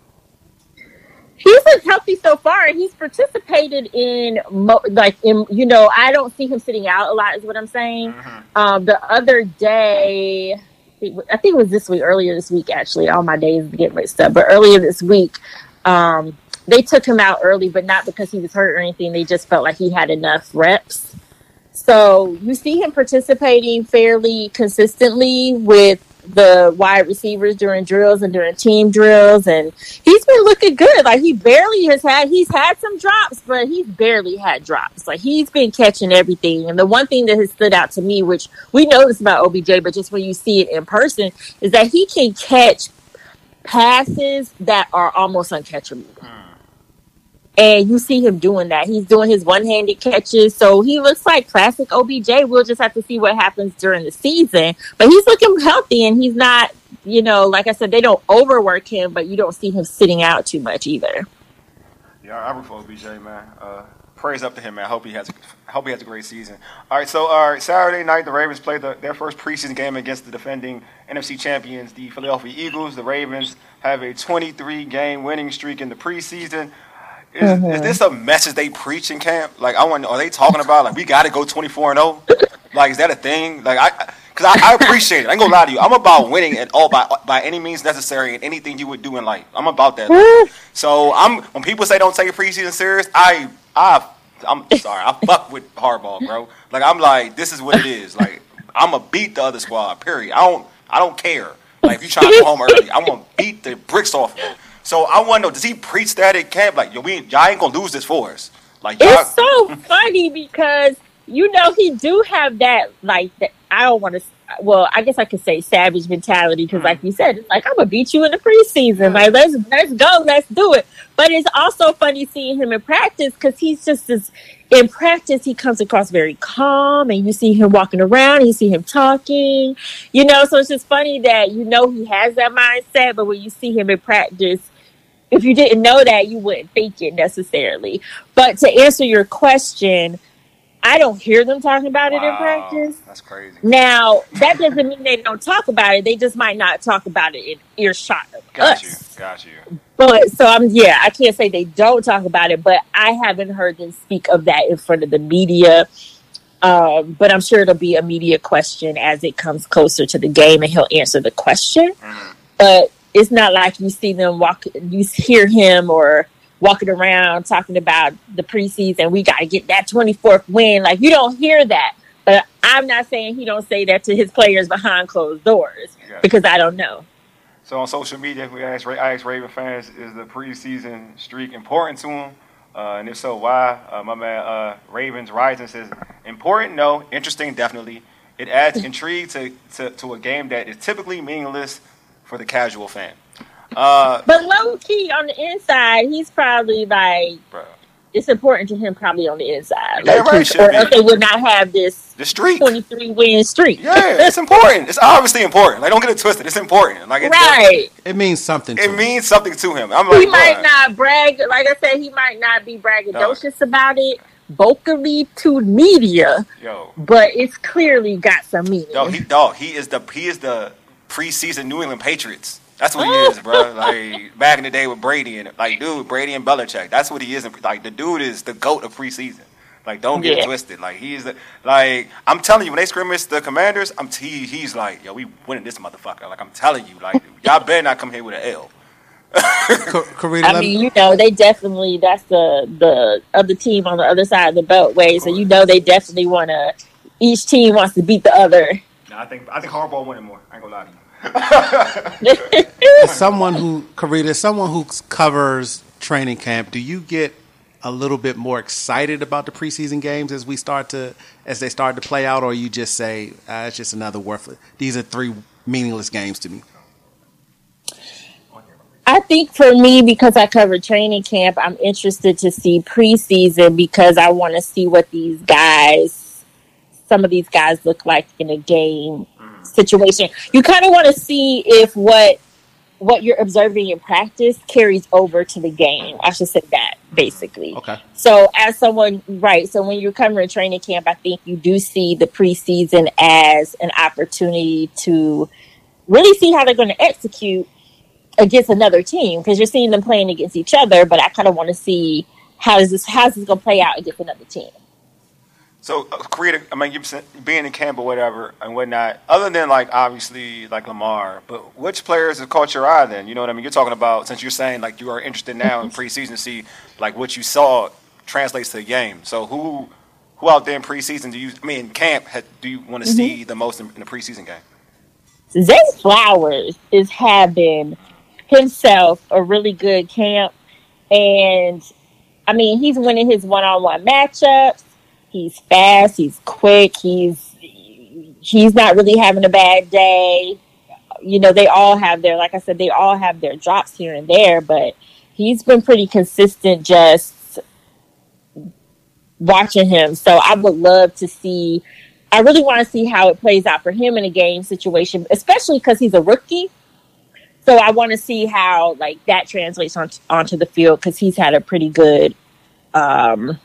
He's looked healthy so far. He's participated in, mo- like, in, you know, I don't see him sitting out a lot is what I'm saying. Mm-hmm. Um, the other day, I think it was this week, earlier this week, actually. All my days get mixed up. But earlier this week, um, they took him out early, but not because he was hurt or anything. They just felt like he had enough reps. So you see him participating fairly consistently with the wide receivers during drills and during team drills, and he's been looking good. Like he barely has had, he's had some drops, but he's barely had drops. Like he's been catching everything. And the one thing that has stood out to me, which we know this about O B J, but just when you see it in person, is that he can catch passes that are almost uncatchable. And you see him doing that. He's doing his one-handed catches. So he looks like classic O B J. We'll just have to see what happens during the season. But he's looking healthy, and he's not, you know, like I said, they don't overwork him, but you don't see him sitting out too much either. Yeah, I root for O B J, man. Uh, praise up to him, man. I hope he has a, hope he has a great season. All right, so all right, Saturday night, the Ravens played the, their first preseason game against the defending N F C champions, the Philadelphia Eagles. The Ravens have a twenty-three game winning streak in the preseason. Is, mm-hmm. is this a message they preach in camp? Like, I want, are they talking about like we got to go twenty-four and oh? Like, is that a thing? Like, I, because I, I appreciate it. I ain't gonna lie to you. I'm about winning at all by by any means necessary in anything you would do in life. I'm about that. So I'm when people say don't take preseason serious, I I I'm sorry. I fuck with hardball, bro. Like I'm like this is what it is. Like I'm gonna beat the other squad. Period. I don't I don't care. Like if you trying to go home early, I'm gonna beat the bricks off of them. So I want to know, does he preach that at camp? Like, yo, we, y'all ain't going to lose this for us. Like, y'all... It's so funny because, you know, he do have that, like, that, I don't want to, well, I guess I could say savage mentality because, like you said, it's like, I'm going to beat you in the preseason. Like, let's, let's go, let's do it. But it's also funny seeing him in practice because he's just this, in practice, he comes across very calm and you see him walking around, you see him talking, you know, so it's just funny that, you know, he has that mindset, but when you see him in practice, if you didn't know that, you wouldn't think it necessarily. But to answer your question, I don't hear them talking about it in Wow, practice. that's crazy. Now, that doesn't mean they don't talk about it. They just might not talk about it in earshot of Got you. us. Got you. But so I'm yeah, I can't say they don't talk about it, but I haven't heard them speak of that in front of the media. Um, but I'm sure it'll be a media question as it comes closer to the game, and he'll answer the question. Mhm. But it's not like you see them walk, you hear him or walking around talking about the preseason. We got to get that twenty-fourth win. Like, you don't hear that. But I'm not saying he don't say that to his players behind closed doors Yeah. because I don't know. So on social media, we asked, I asked Raven fans, is the preseason streak important to them? Uh, and if so, why? Uh, my man uh, Ravens Rising says, important, no. Interesting, definitely. It adds intrigue to, to, to a game that is typically meaningless for the casual fan. Uh, But low key on the inside, he's probably like, bro, it's important to him probably on the inside. Yeah, Like, right, he- should or be. else they would not have this the streak. twenty-three win streak. Yeah, it's important. It's obviously important. Like, don't get it twisted. It's important. Like, it's, Right. It means something to It him. means something to him. I'm He like, might bro, not brag, like I said, he might not be braggadocious about it vocally to media, yo, but it's clearly got some meaning. yo, he dog. He is the he is the preseason New England Patriots. That's what he is, bro. Like back in the day with Brady and like, dude, Brady and Belichick. That's what he is. Like the dude is the GOAT of preseason. Like, don't get Yeah. it twisted. Like he's the like I'm telling you, when they scrimmage the Commanders, I'm t- he's like, yo, we winning this motherfucker. Like I'm telling you, like y'all better not come here with an L. Ka- Karita, I let mean, me- you know, they definitely, that's the, the other team on the other side of the beltway, so you know they definitely want to, each team wants to beat the other. No, I think I think Harbaugh winning more. I ain't gonna lie to you. as someone who, Karita, as someone who covers training camp, do you get a little bit more excited about the preseason games as we start to, as they start to play out, or you just say, ah, it's just another worthless, these are three meaningless games to me? I think for me, because I cover training camp, I'm interested to see preseason because I want to see what these guys, some of these guys look like in a game situation. You kind of want to see if what what you're observing in practice carries over to the game. I should say that, basically. Okay. So as someone, right, so when you're covering training camp, I think you do see the preseason as an opportunity to really see how they're going to execute against another team, because you're seeing them playing against each other, but I kind of want to see how is this, how's this going to play out against another team. So, uh, Karita, I mean, you being in camp or whatever and whatnot, other than like obviously like Lamar, but which players have caught your eye then? You know what I mean? You're talking about, since you're saying like you are interested now in preseason to see like what you saw translates to the game. So, who who out there in preseason do you, I mean, in camp, ha- do you want to Mm-hmm. see the most in, in the preseason game? Zay Flowers is having himself a really good camp, and I mean, he's winning his one-on-one matchups. He's fast, he's quick, he's he's not really having a bad day. You know, they all have their, like I said, they all have their drops here and there, but he's been pretty consistent just watching him. So I would love to see, I really want to see how it plays out for him in a game situation, especially because he's a rookie. So I want to see how like that translates on, onto the field, because he's had a pretty good, um,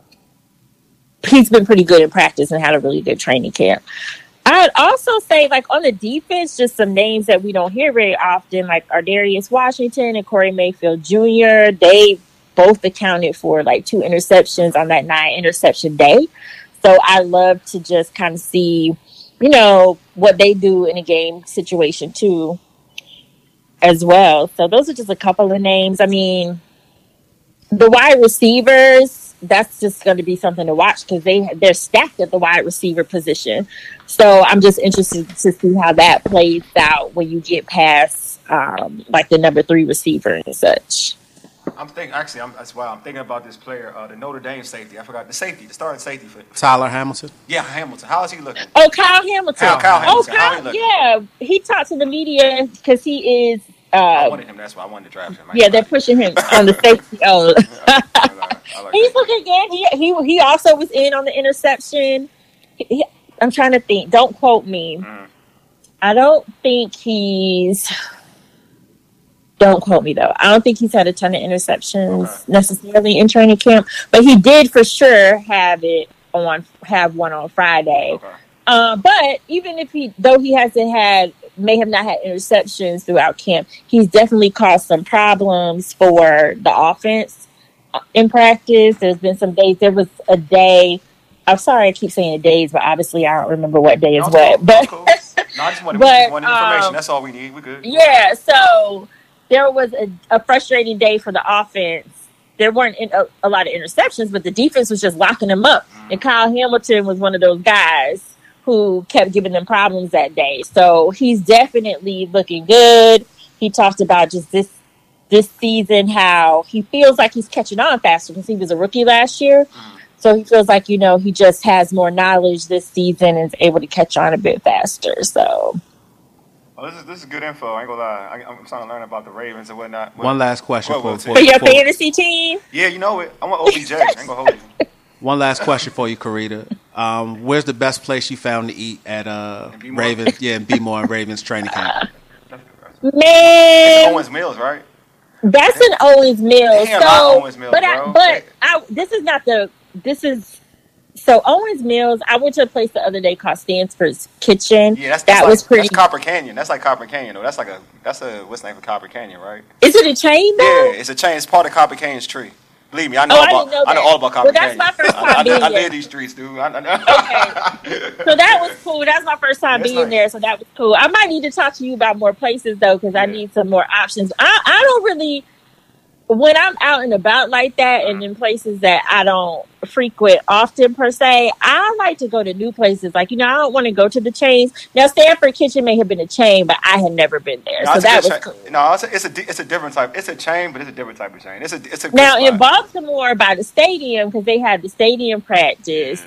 he's been pretty good in practice and had a really good training camp. I'd also say, like, on the defense, just some names that we don't hear very often, like Ardarius Washington and Corey Mayfield Junior They both accounted for like two interceptions on that nine interception day. So I love to just kind of see, you know, what they do in a game situation too, as well. So those are just a couple of names. I mean, the wide receivers, that's just going to be something to watch, because they they're stacked at the wide receiver position. So I'm just interested to see how that plays out when you get past um, like the number three receiver and such. I'm thinking, actually, I'm, that's why I'm thinking about this player, uh, the Notre Dame safety. I forgot the safety, the starting safety for Tyler Hamilton. yeah, Hamilton. How is he looking? Oh, Kyle Hamilton. Kyle- Kyle Hamilton. Oh, How he Kyle, looking? yeah. He talked to the media because he is. I Uh, wanted him. That's why I wanted to draft him. I yeah, ain't they're gonna pushing him on the safety. Oh, lie. I like- I like he's that. looking good. He he he also was in on the interception. He, he- I'm trying to think. Don't quote me. Mm. I don't think he's. Don't quote me though. I don't think he's had a ton of interceptions Okay. necessarily in training camp, but he did for sure have it on have one on Friday. Okay. Um, but even if he, though he hasn't had, may have not had interceptions throughout camp, he's definitely caused some problems for the offense in practice. There's been some days. There was a day. I'm sorry, I keep saying days, but obviously I don't remember what day is No, what. cool. But, Cool. No, I just wanted, but, just wanted information. um, That's all we need. We good. Yeah. So there was a, a frustrating day for the offense. There weren't in, a, a lot of interceptions, but the defense was just locking them up. Mm. And Kyle Hamilton was one of those guys who kept giving them problems that day. So he's definitely looking good. He talked about just this this season, how he feels like he's catching on faster because he was a rookie last year. Mm. So he feels like, you know, he just has more knowledge this season and is able to catch on a bit faster. So, well, this is this is good info. I ain't gonna lie. I, I'm trying to learn about the Ravens and whatnot. What, One last question what, for, what, for, for your for, fantasy team? Yeah, you know it. I want O B J. I ain't gonna hold you. One last question for you, Karita. Um, where's the best place you found to eat at uh, Ravens? Yeah, in B-More and Ravens training camp. Man, it's Owens Mills, right? That's an Owens Mills. Damn, so, Owens Mills, but I, bro. but I, this is not the. This is so Owens Mills. I went to a place the other day called Stanford's Kitchen. Yeah, that's, that's that like, was pretty. That's Copper Canyon. That's like Copper Canyon, though. That's like a that's a what's the name for Copper Canyon, right? Is it a chain though? Yeah, it's a chain. It's part of Copper Canyon's tree. Believe me, I know Oh, I about. didn't know I know that. all about Copper Well, that's Canyon. my first time I, I, being I, I there. live these streets, dude. I, I, Okay, so that was cool. That's my first time That's being nice. there, so that was cool. I might need to talk to you about more places though, because I Yeah. need some more options. I, I don't really, when I'm out and about like that, and in places that I don't frequent often per se, I like to go to new places. Like, you know, I don't want to go to the chains. Now, Stanford Kitchen may have been a chain, but I had never been there, No, so it's a that good was chain. cool. No, it's a, it's a di- it's a different type. It's a chain, but it's a different type of chain. It's a it's a good Now spot. in Baltimore, by the stadium, because they had the stadium practice.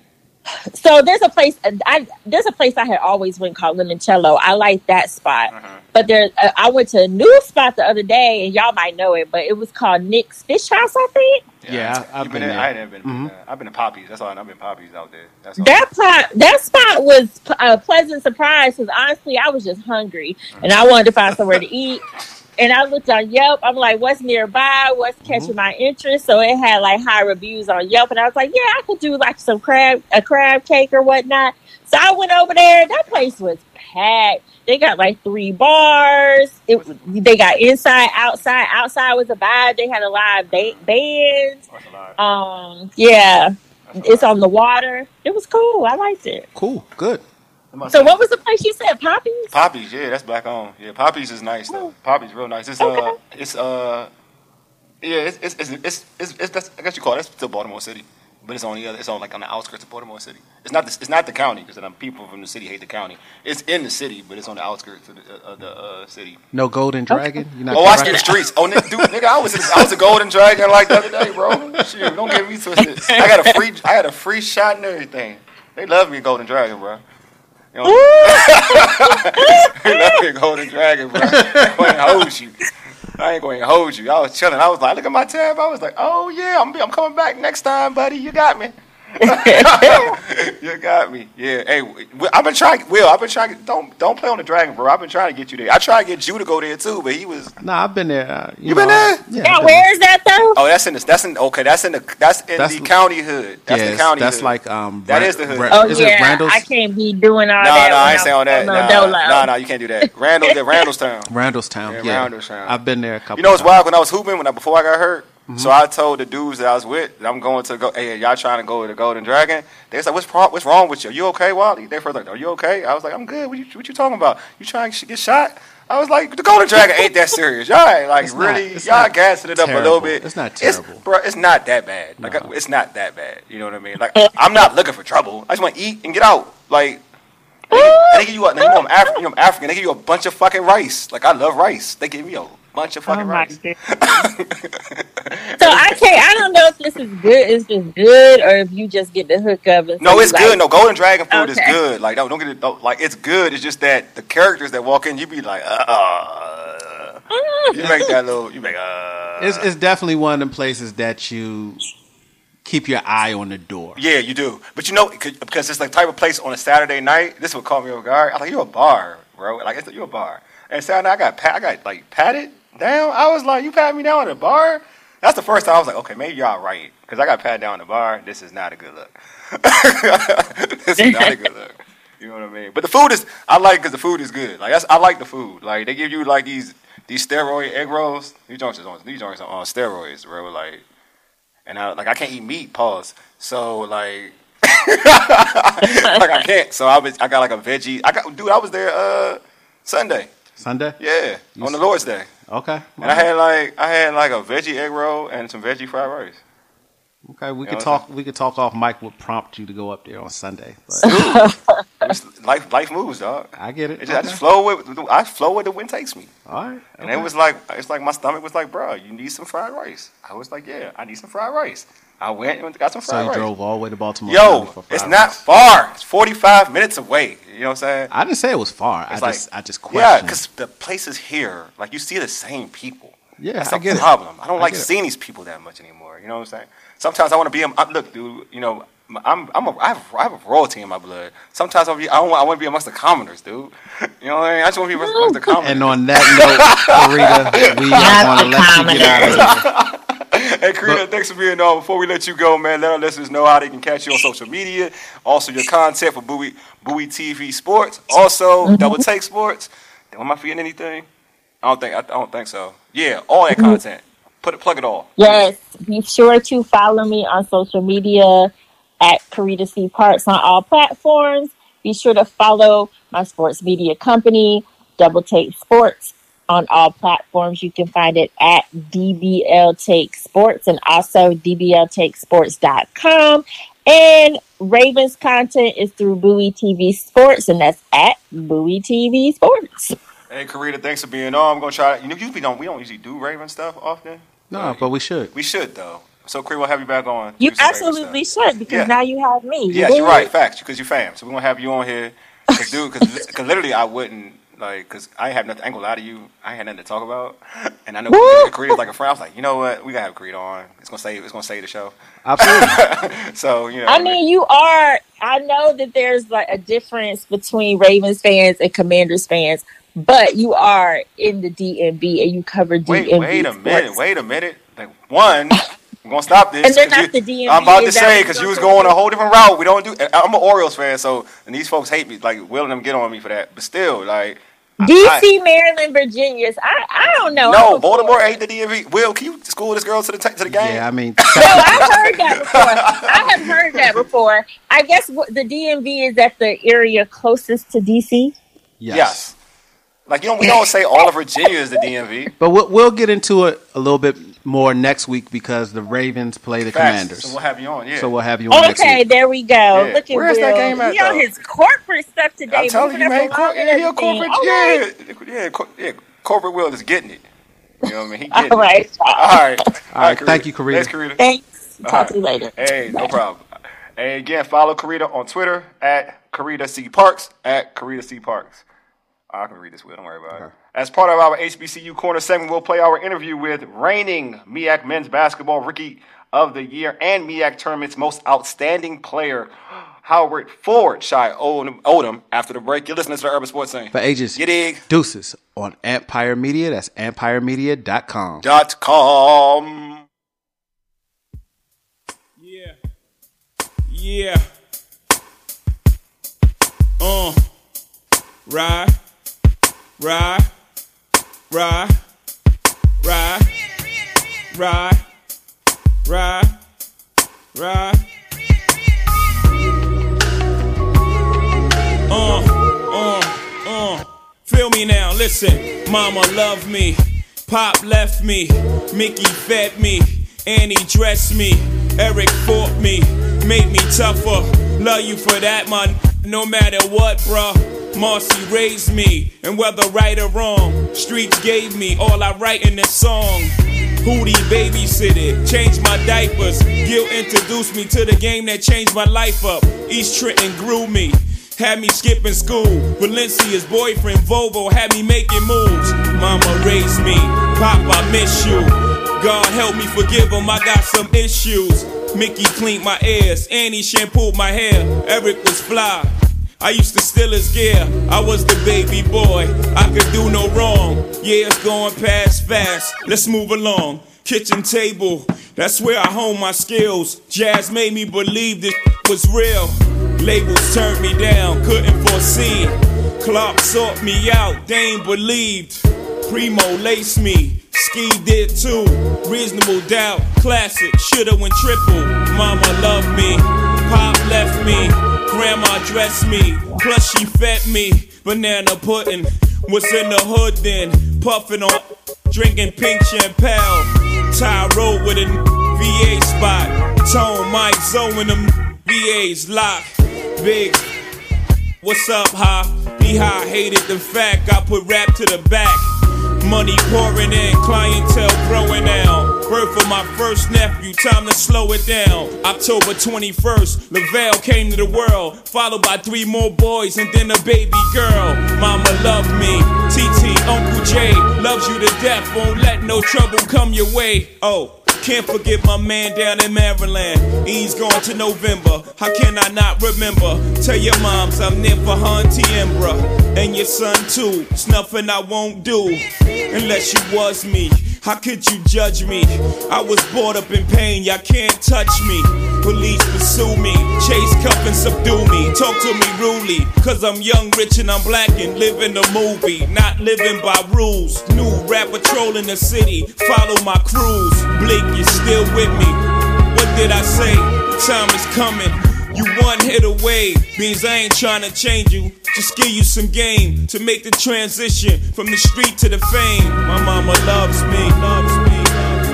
So there's a place. I there's a place I had always went called Limoncello. I like that spot. Uh-huh. But there, uh, I went to a new spot the other day, and y'all might know it. But it was called Nick's Fish House, I think. Yeah, I- I've You've been in? there. I ain't never been. Mhm. Uh, I've been to Poppies. That's all. I've been Poppies out there. That's all. That spot, that spot was a pleasant surprise because honestly, I was just hungry and I wanted to find somewhere to eat. And I looked on Yelp. I'm like, what's nearby? What's catching my interest? So it had like high reviews on Yelp, and I was like, yeah, I could do like some crab, a crab cake or whatnot. So I went over there. That place was packed. They got like three bars. It, they got inside, outside. Outside was a vibe. They had a live ba- band. That's a lot. Um, yeah, That's a it's lot. on the water. It was cool. I liked it. Cool, good. So what was the place you said? Poppies? Poppies, yeah, that's black on. Yeah, Poppies is nice though. Poppies real nice. It's uh, Okay. it's uh, yeah, it's it's it's it's, it's, it's that's, I guess you call it. That's still Baltimore City, but it's on the other. It's on like on the outskirts of Baltimore City. It's not the, it's not the county because people from the city hate the county. It's in the city, but it's on the outskirts of the, uh, the uh, city. No Golden Dragon? You're not Oh, I see correct? the streets. Oh, nigga, dude, nigga, I was in, I was a Golden Dragon like the other day, bro. Shit, don't get me twisted. I got a free I had a free shot and everything. They love me, a Golden Dragon, bro. You know, they love me, a Golden Dragon, bro. I ain't going to hold you. I ain't going to hold you. I was chilling. I was like, look at my tab. I was like, oh yeah, I'm I'm coming back next time, buddy. You got me. You got me. Yeah. Hey, Will, I've been trying. Will, I've been trying. Don't don't play on the Dragon, bro. I've been trying to get you there. I tried to get you to go there too, but he was. Nah, I've been there. Uh, you You know, been there? Yeah. Now, I've been where is that though? Oh, that's in the. That's in. Okay, that's in the. That's in That's- the county hood. That's yeah, the county. That's hood. like um. That Ra- is the hood. Ra- Oh is yeah, it Randall's? I can't be doing all No, that. no, I when ain't I'm saying all that. on No, Dolo. no, no, you can't do that. Randall, the Randallstown. Randallstown. Yeah, Yeah, Randallstown. I've been there a couple. You know, it's times. wild. When I was hooping, when I, before I got hurt, so I told the dudes that I was with, that I'm going to go. Hey, y'all trying to go to the Golden Dragon? They was like, "What's pro- what's wrong with you? Are you okay, Wally?" They first like, "Are you okay?" I was like, "I'm good. What you what you talking about? You trying to get shot?" I was like, "The Golden Dragon ain't that serious. Y'all ain't like It's not- really. it's y'all not gassing it up a terrible. little bit. It's not terrible. bro. It's not that bad. Like I- it's not that bad. You know what I mean? Like I'm not looking for trouble. I just want to eat and get out. Like." They give you, a, you know, I'm African. You know, I'm African. They give you a bunch of fucking rice. Like I love rice. They give me a bunch of fucking Oh my rice. goodness. So I can't. I don't know if this is good. Is this good, or if you just get the hook of it? No, so it's you good. like- No, Golden Dragon food is Okay. good. Like, don't, don't get it. Don't, like, it's good. It's just that the characters that walk in, you be like, uh, you make that little, you make, uh. It's, it's definitely one of them places that you keep your eye on the door. Yeah, you do. But you know, because it's like type of place on a Saturday night. This would call me off guard. I'm like, you're a bar, bro. Like, it's, you're a bar. And Saturday night, I got, pat, I got like patted down. I was like, you pat me down at a bar. That's the first time I was like, okay, maybe y'all right. Because I got pat down the bar. This is not a good look. This is not a good look. You know what I mean? But the food is, I like because the food is good. Like that's, I like the food. Like they give you like these these steroid egg rolls. These joints is on these joints are on steroids, bro. Like, and I like I can't eat meat. Pause. So like, like I can't. So I was I got like a veggie. I got dude. I was there uh Sunday. Sunday? Yeah, you on the Lord's Day. Okay. And I had like I had like a veggie egg roll and some veggie fried rice. Okay, we You could know talk. We could talk off. Mike would prompt you to go up there on Sunday. But Dude, it's life life moves, dog. I get it. It just, I Okay. just flow with I flow where the wind takes me. All right. And okay. it was like it's like my stomach was like, bro, you need some fried rice. I was like, yeah, I need some fried rice. I went and got some So fried you rice. drove all the way to Baltimore. Yo, for fried it's not rice. far. It's forty-five minutes away. You know what I'm saying? I didn't say it was far. I It's like- just, I just Yeah, questioned. because the places here, like you see the same people. Yeah, That's I the get it. problem. I don't I like get it. seeing these people that much anymore. You know what I'm saying? Sometimes I want to be. A, I- look, dude. You know, I'm. I'm. A, I, have, I have a royalty in my blood. Sometimes I'll be. I don't. Want, I want to be amongst the commoners, dude. You know what I mean? I just want to be amongst the commoners. And on that note, Karita, we are going to let you get out of here. Hey, Karita, thanks for being on. Before we let you go, man, let our listeners know how they can catch you on social media. Also, your content for Bowie, Bowie T V Sports. Also, Mm-hmm. Double Take Sports. Am I forgetting anything? I don't think. I, I don't think so. Yeah, all that content. Put it. Plug it all. Yes, be sure to follow me on social media at Karita C. Parks on all platforms. Be sure to follow my sports media company, Double Take Sports, on all platforms. You can find it at D B L Take Sports and also D B L take sports dot com. And Ravens content is through Bowie T V Sports, and that's at Bowie T V Sports. Hey, Karita, thanks for being on. I'm gonna try. You know, usually don't we don't usually do Raven stuff often. No, but we should. We should though. So, Karita, we'll have you back on. You do some Raven absolutely stuff. should, because Yeah. now you have me. Yes, You you're dig? right. Facts, because you're fam. So we're gonna have you on here, cause dude, cause, cause literally I wouldn't like, cause I have nothing. I ain't gonna lie to you. I ain't had nothing to talk about, and I know Karita's like a friend. I was like, you know what? We gotta have Karita on. It's gonna save. It's gonna save the show. Absolutely. So you know. I mean, you are. I know that there's like a difference between Ravens fans and Commanders fans, but you are in the D M V and you cover D M V. wait, wait a sports. minute. Wait a minute. Like one. I'm gonna stop this. And they're 'cause not you- the D M V, I'm about to is that say what because you're you was saying? going a whole different route. We don't do. I'm an Orioles fan, so and these folks hate me. Like, will them get on me for that? But still, like D C, I- Maryland, Virginia. I I don't know. No, I'm Baltimore for it. ain't the D M V. Will, can you school this girl to the t- to the game? Yeah, I mean, No, I've heard that before. I have heard that before. I guess what, the D M V is at the area closest to D C. yes. Yes. Like you don't, we don't say all of Virginia is the D M V. But we'll, we'll get into it a little bit more next week because the Ravens play the Facts. Commanders. So we'll have you on. Yeah. So we'll have you on next Okay, week. there we go. Yeah. Look at Where's Will. that game at, He on though? his corporate stuff today. I'm telling you, moving man. up Cor- along yeah, and he a corporate. everything. Yeah, yeah. Cor- yeah. Corporate Will is getting it. You know what I mean? He getting All right. it. All right. All right, thank you, Karita. Thanks, Karita. Thanks. All Talk right. to you later. Hey, no Bye. problem. Hey, again, follow Karita on Twitter at Karita C Parks at Karita C Parks. I can read this, Will. Don't worry about it. As part of our H B C U Corner segment, we'll play our interview with reigning M E A C Men's Basketball Rookie of the Year and M E A C Tournament's most outstanding player, Howard Ford Shy Odom, Odom, after the break. You're listening to the Urban Sports Scene. For ages, You dig? Deuces on Empire Media. That's empire media dot com. Dot com. Yeah. Yeah. Uh. Ride. Ride. Ride. Ride. Ride. Ride. Ride. Uh. Uh. Uh. Feel me now, listen. Mama loved me. Pop left me. Mickey fed me. Annie dressed me. Eric fought me. Made me tougher. Love you for that, man. No matter what, bruh. Marcy raised me. And whether right or wrong, streets gave me all I write in this song. Hootie babysitted, changed my diapers. Gil introduced me to the game that changed my life up. East Trenton grew me. Had me skipping school. Valencia's boyfriend, Volvo, had me making moves. Mama raised me. Pop, I miss you. God help me forgive him, I got some issues. Mickey cleaned my ears. Annie shampooed my hair. Eric was fly. I used to steal his gear. I was the baby boy. I could do no wrong. Yeah, it's going past fast. Let's move along. kitchen table, that's where I honed my skills. Jazz made me believe this was real. Labels turned me down, couldn't foresee. Clark sought me out, they ain't believed. Primo laced me, Ski did too. Reasonable doubt, classic, shoulda went triple. Mama loved me, Pop left me, Grandma dressed me, plus she fed me. Banana pudding, what's in the hood then? Puffin' on, drinking pink champagne. Ty road with a V A spot. Tone, Mike, Zoe and them V As lock. Big, what's up, ha? Be high, hated the fact I put rap to the back. Money pouring in, clientele growing out. Birth of my first nephew, time to slow it down. October twenty-first, Lavelle came to the world, followed by three more boys and then a baby girl. Mama loved me, T T, Uncle Jay, loves you to death, won't let no trouble come your way. Oh, can't forget my man down in Maryland. He's going to November. How can I not remember? Tell your moms I'm near for Auntie Embra. And your son too. It's nothing I won't do unless you was me. How could you judge me? I was brought up in pain. Y'all can't touch me. Police pursue me. Chase, cuff, and subdue me. Talk to me rudely. Cause I'm young, rich, and I'm black and live in the movie. Not living by rules. New rap patrolling the city. Follow my crews. Blink, you're still with me. What did I say? The time is coming. You one hit away. Means I ain't trying to change you. Just give you some game to make the transition from the street to the fame. My mama loves me, loves me, loves me.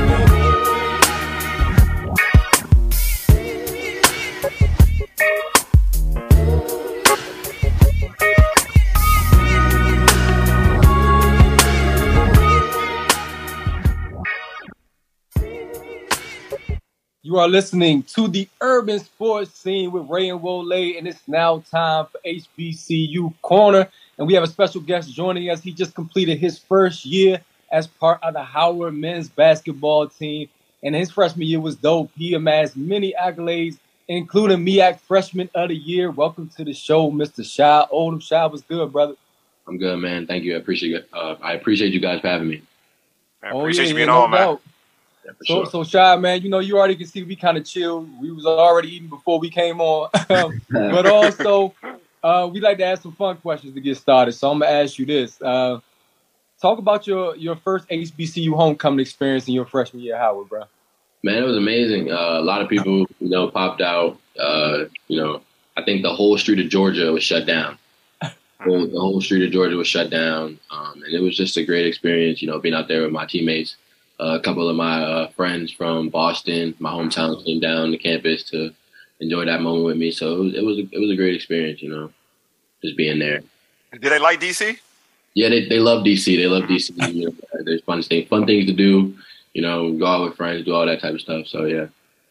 You are listening to the Urban Sports Scene with Ray and Wole, and it's now time for H B C U Corner. And we have a special guest joining us. He just completed his first year as part of the Howard men's basketball team, and his freshman year was dope. He amassed many accolades, including M E A C Freshman of the Year. Welcome to the show, Mister Shy Odom. Shy, what's good, brother? I'm good, man. Thank you. I appreciate it. Uh, I appreciate you guys for having me. I appreciate oh, yeah, you being yeah, on, no man. Doubt. Yeah, for So, sure. so Shy, man, you know, you already can see we kind of chilled. We was already eating before we came on. But also, uh, we like to ask some fun questions to get started. So I'm going to ask you this. Uh, talk about your, your first H B C U homecoming experience in your freshman year at Howard, bro. Man, it was amazing. Uh, a lot of people, you know, popped out. Uh, you know, I think the whole street of Georgia was shut down. The whole, the whole street of Georgia was shut down. Um, and it was just a great experience, you know, being out there with my teammates. Uh, a couple of my uh, friends from Boston, my hometown, came down to campus to enjoy that moment with me. So it was, it was, a, it was a great experience, you know, just being there. Did they like D C? Yeah, they they love D C. They love D C. You know, there's fun things, fun things to do. You know, go out with friends, do all that type of stuff. So yeah.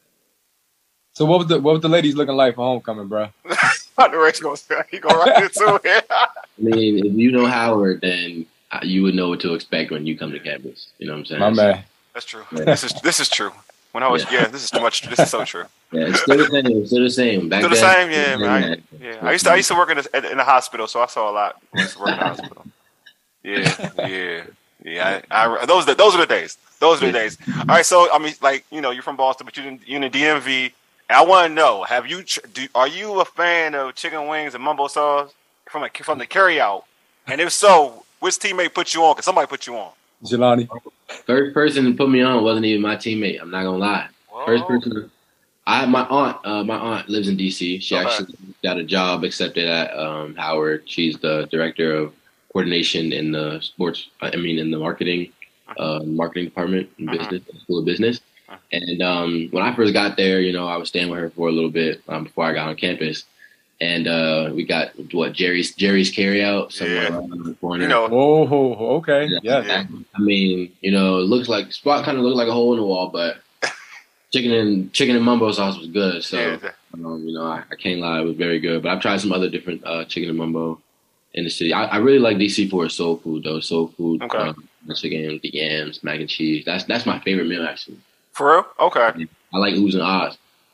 So what was the what was the ladies looking like for homecoming, bro? I know Ray's gonna say he gonna right into it. I mean, if you know Howard, then you would know what to expect when you come to campus. You know what I'm saying? My man. That's true. Yeah. This is this is true. When I was yeah. yeah, this is too much. This is so true. Yeah, it's still the same. It's still the same. Back Still the then, same, yeah, man. I, yeah, I used to I used to work in a, in a hospital, so I saw a lot. I used to work in a hospital. Yeah, yeah, yeah. I, I, those are the, those are the days. Those are the days. All right, so I mean, like you know, you're from Boston, but you're in, you're in the D M V. And I want to know: Have you do, are you a fan of chicken wings and mumbo sauce from a, from the carryout? And if so, which teammate put you on? Because somebody put you on. Jelani. First person to put me on wasn't even my teammate. I'm not gonna lie. Whoa. First person. I my aunt. Uh, my aunt lives in D C. She Okay. actually got a job accepted at um, Howard. She's the director of coordination in the sports. I mean, in the marketing, uh, marketing department in Uh-huh. business, school of business. And um, when I first got there, you know, I was staying with her for a little bit um, before I got on campus. And uh, we got what Jerry's Jerry's carryout somewhere Yeah. around the corner. You know, Oh, okay. Yeah. Yeah. Yeah. I mean, you know, it looks like spot kind of looked like a hole in the wall, but chicken and chicken and mumbo sauce was good. So yeah, that- um, you know, I, I can't lie, it was very good. But I've tried some other different uh, chicken and mumbo in the city. I, I really like D C for its soul food though. Soul food, Okay. um, the chicken, the yams, mac and cheese. That's that's my favorite meal actually. for real? Okay. I like oohs and ahs.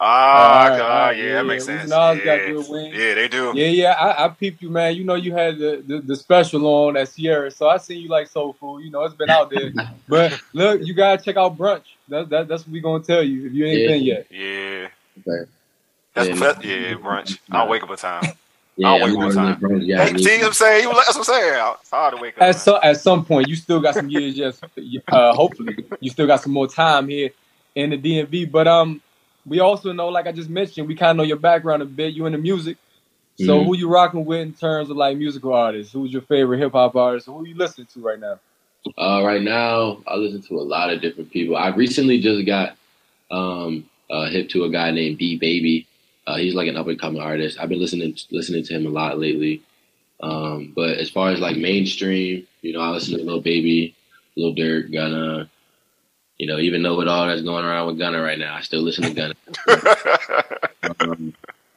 Ah, All uh, right, all right, yeah, yeah, that makes yeah. sense. Nas Yeah, got good wings. yeah, they do. Yeah, yeah, I, I peeped you, man. You know, you had the, the, the special on at Sierra, so I seen you like soul food. You know, it's been out there. But look, you gotta check out brunch. That, that that's what we gonna tell you if you ain't Yeah. been yet. Yeah, Okay. that's Yeah, that, yeah, brunch. I'll wake up a time. Yeah, I'll wake I'm up a not time. really brunch guy. Hey, see what I'm saying? You- That's what I'm saying. It's hard to wake up. At some at some point, you still got some years. Yes, uh, hopefully, you still got some more time here in the D M V. But um, we also know, like I just mentioned, we kind of know your background a bit. You in the music. So Mhm. who you rocking with in terms of like musical artists? Who's your favorite hip hop artist? Who you listening to right now? Uh, right now, I listen to a lot of different people. I recently just got um, uh, hip to a guy named D Baby. Uh, he's like an up and coming artist. I've been listening listening to him a lot lately. Um, but as far as like mainstream, you know, I listen to Lil Baby, Lil Durk, Gunna. You know, even though with all that's going around with Gunna right now, I still listen to Gunna. um,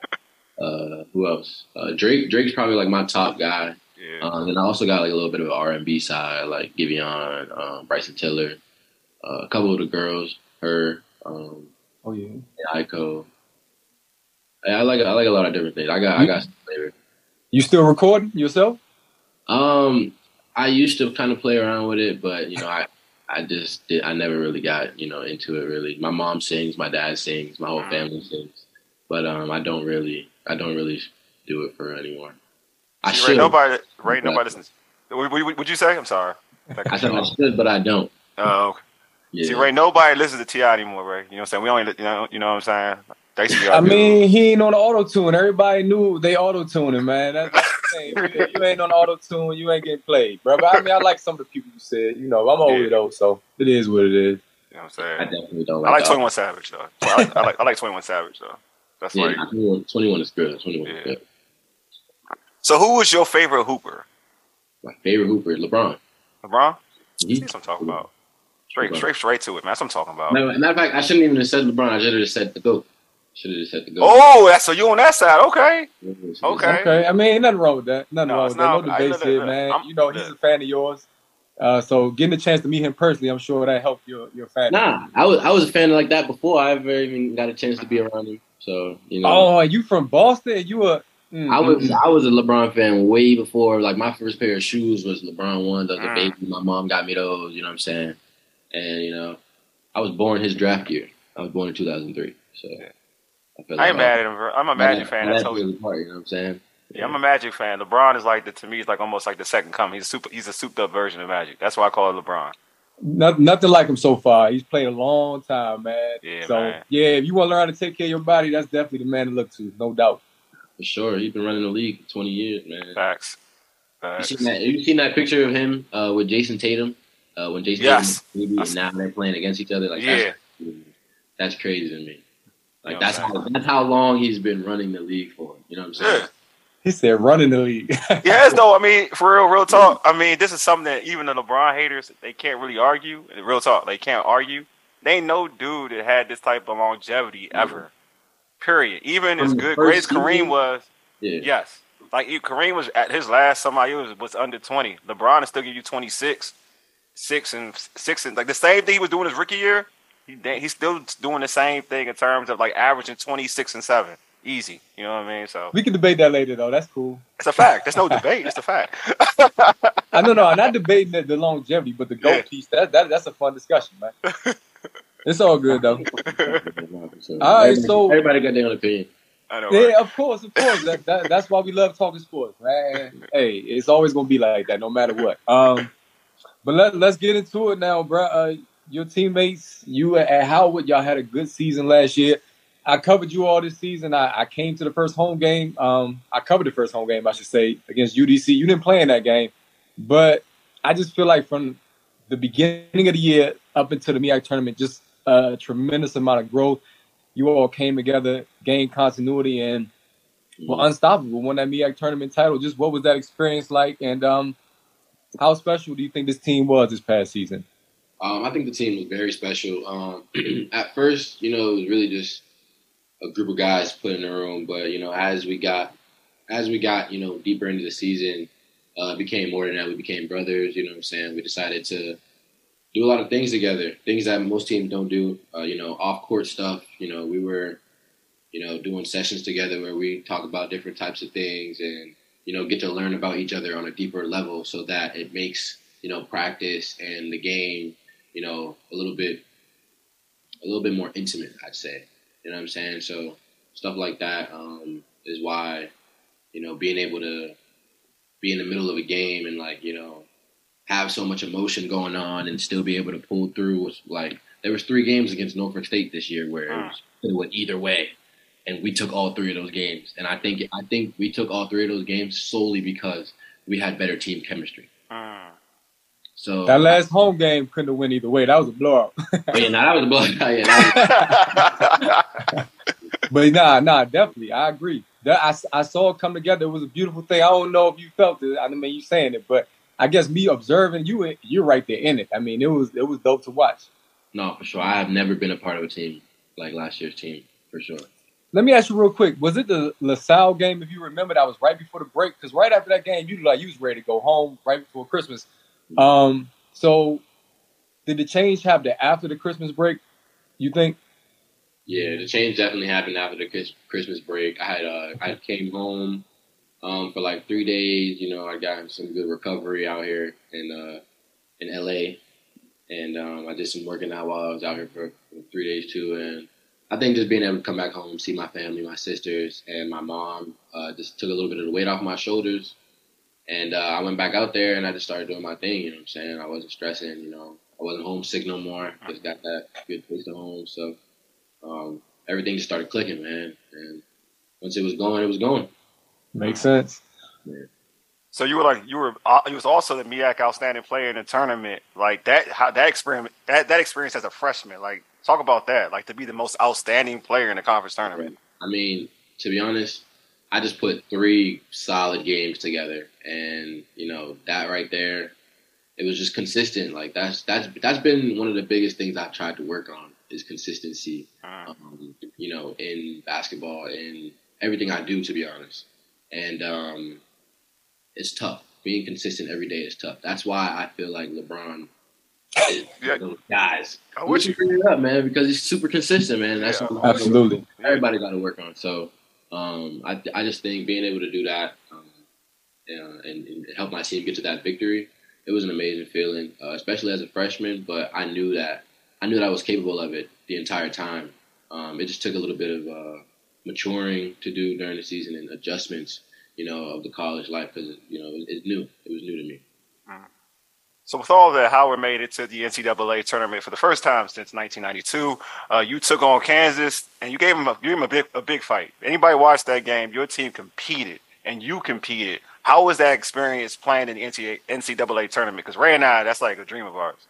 uh, who else? Uh, Drake. Drake's probably like my top guy. Yeah. Um, and I also got like a little bit of an R and B side, like Giveon, um, Bryson Tiller, uh, a couple of the girls, her, um, Oh yeah. and Aiko. Yeah, I like I like a lot of different things. I got I got some flavor. You still recording yourself? Um, I used to kind of play around with it, but you know, I I just did. I never really got you know into it. Really, my mom sings, my dad sings, my whole family sings, but um, I don't really I don't really do it for anymore. I See, should. right, nobody, right, nobody listens. What would you say? I'm sorry. I said I should, but I don't. Oh, okay. Yeah. See, Ray, nobody listens to T I anymore, Ray. You know what I'm saying? We only, you know, you know what I'm saying? They used to be our I dude. mean, he ain't on the auto tune. Everybody knew they auto tuning, man. That's, that's the thing. If you, you ain't on the auto tune, you ain't getting played, bro. But I mean, I like some of the people you said. You know, I'm older Yeah. though, so it is what it is. You know what I'm saying? I definitely don't I like. like twenty-one Savage though. I like, I like, I like twenty-one Savage though. That's Yeah, like. twenty-one, twenty-one is good. twenty-one Yeah. is good. So, who was your favorite hooper? My favorite hooper is LeBron. LeBron? Mhm. That's what I'm talking about. Straight, LeBron. straight, straight to it, man. That's what I'm talking about. Matter, matter of fact, I shouldn't even have said LeBron. I should have just said the GOAT. Should have just said the GOAT. Oh, that's so you on that side? Okay. Okay. Okay, I mean, ain't nothing wrong with that. Nothing No, wrong it's with that. No not- I- debates look, here, look, man. I'm- you know, he's a fan of yours. Uh, so getting a chance to meet him personally, I'm sure that helped your your fan. Nah, I was I was a fan like that before I ever even got a chance to be around him. So you know, Oh, you from Boston? You a? Mm, I was mm, I was a LeBron fan way before. Like my first pair of shoes was LeBron ones. I was a Mm. baby. My mom got me those. You know what I'm saying? And you know, I was born his draft year. I was born in two thousand three. So I, feel I ain't like mad at him, bro. I'm a Magic fan. I That's told you. really part. You know what I'm saying? Yeah, I'm a Magic fan. LeBron is like the, to me, he's like almost like the second coming. He's a super. He's a souped up version of Magic. That's why I call it LeBron. Nothing, nothing like him so far. He's played a long time, man. Yeah, so man. yeah, if you want to learn how to take care of your body, that's definitely the man to look to, no doubt. For sure, he's been running the league for twenty years, man. Facts. You Facts. seen that? You seen that picture of him uh, with Jason Tatum? Uh, when Jason Yes. Tatum was a baby and now they're playing against each other. Like Yeah. that's, that's crazy to me. Like You know that's what I'm how that's how long he's been running the league for. You know what I'm saying? Yeah. He said running the league. Yes, though. I mean, for real, real talk. I mean, this is something that even the LeBron haters, they can't really argue. Real talk, they can't argue. They ain't no dude that had this type of longevity ever. Period. Even as From the good, first great as Kareem season? was, Yeah. yes. Like he- Kareem was at his last, somebody was was under twenty. LeBron is still give you twenty six, six and six and like the same thing he was doing his rookie year. He he's still doing the same thing in terms of like averaging twenty six and seven, easy. You know what I mean? So We can debate that later, though. That's cool. it's a fact. There's no debate. It's a fact. I don't know. I'm not debating the, the longevity, but the GOAT Yeah. piece, that, that that's a fun discussion, man. It's all good, though. So, All right, everybody, so- everybody got their own opinion. I know. Right? Yeah, of course, of course. That, that, that's why we love talking sports, man. Hey, it's always gonna be like that, no matter what. Um, but let let's get into it now, bro. Uh, your teammates, you at Howard, y'all had a good season last year. I covered you all this season. I, I came to the first home game. Um, I covered the first home game, I should say, against U D C. You didn't play in that game, but I just feel like from the beginning of the year up into the M E A C tournament, just a tremendous amount of growth. You all came together, gained continuity, and were unstoppable. Won that M E A C tournament title. Just what was that experience like, and um, how special do you think this team was this past season? Um, I think the team was very special. Um, at first, you know, it was really just a group of guys put in a room. But you know, as we got, as we got, you know, deeper into the season, uh, it became more than that. We became brothers. You know what I'm saying? We decided to do a lot of things together, things that most teams don't do. Uh, you know, off court stuff. You know, we were you know, doing sessions together where we talk about different types of things and, you know, get to learn about each other on a deeper level so that it makes, you know, practice and the game, you know, a little bit, a little bit more intimate, I'd say. You know what I'm saying? So stuff like that um, is why, you know, being able to be in the middle of a game and, like, you know, have so much emotion going on and still be able to pull through was like, there was three games against Norfolk State this year where it, was, it went either way. And we took all three of those games. And I think I think we took all three of those games solely because we had better team chemistry. Mm. So that last home game couldn't have went either way. That was a blowout. Oh, yeah, nah, that was a blowout. Yeah, that was... But nah, nah, definitely, I agree. That, I, I saw it come together. It was a beautiful thing. I don't know if you felt it. I mean, you saying it, but I guess me observing you, you're right there in it. I mean, it was it was dope to watch. No, for sure. I have never been a part of a team like last year's team, for sure. Let me ask you real quick. Was it the LaSalle game, if you remember, that was right before the break? Because right after that game, you like you was ready to go home right before Christmas. Um, so did the change happen after the Christmas break, you think? Yeah, the change definitely happened after the Christmas break. I had uh, I came home um, for like three days. You know, I got some good recovery out here in uh, in L A, and um, I did some working out while I was out here for, for three days too. And I think just being able to come back home, see my family, my sisters, and my mom, uh, just took a little bit of the weight off my shoulders. And uh, I went back out there and I just started doing my thing. You know what I'm saying? I wasn't stressing. You know, I wasn't homesick no more. Just got that good taste of home. So. Um, everything just started clicking, man. And once it was going, it was going. Makes sense. Yeah. So you were like you were uh, you was also the M E A C outstanding player in the tournament. Like that, how that experience that, that experience as a freshman. Like talk about that. Like to be the most outstanding player in the conference tournament. I mean, to be honest, I just put three solid games together, and you know that right there, it was just consistent. Like that's that's that's been one of the biggest things I've tried to work on. Is consistency, um, you know, in basketball and everything I do, to be honest. And um, it's tough. Being consistent every day is tough. That's why I feel like LeBron is one of those guys. I wish you bring it up, man, because he's super consistent, man. That's yeah, what absolutely everybody got to work on. So um, I, I just think being able to do that um, uh, and, and help my team get to that victory, it was an amazing feeling, uh, especially as a freshman. But I knew that. I knew that I was capable of it the entire time. Um, it just took a little bit of uh, maturing to do during the season and adjustments, you know, of the college life because, you know, it, it's new. It was new to me. So with all that, Howard made it to the N C double A tournament for the first time since nineteen ninety-two. Uh, you took on Kansas, and you gave them a, you gave them a big a big fight. Anybody watched that game? Your team competed, and you competed. How was that experience playing in the N C double A tournament? Because Ray and I, that's like a dream of ours.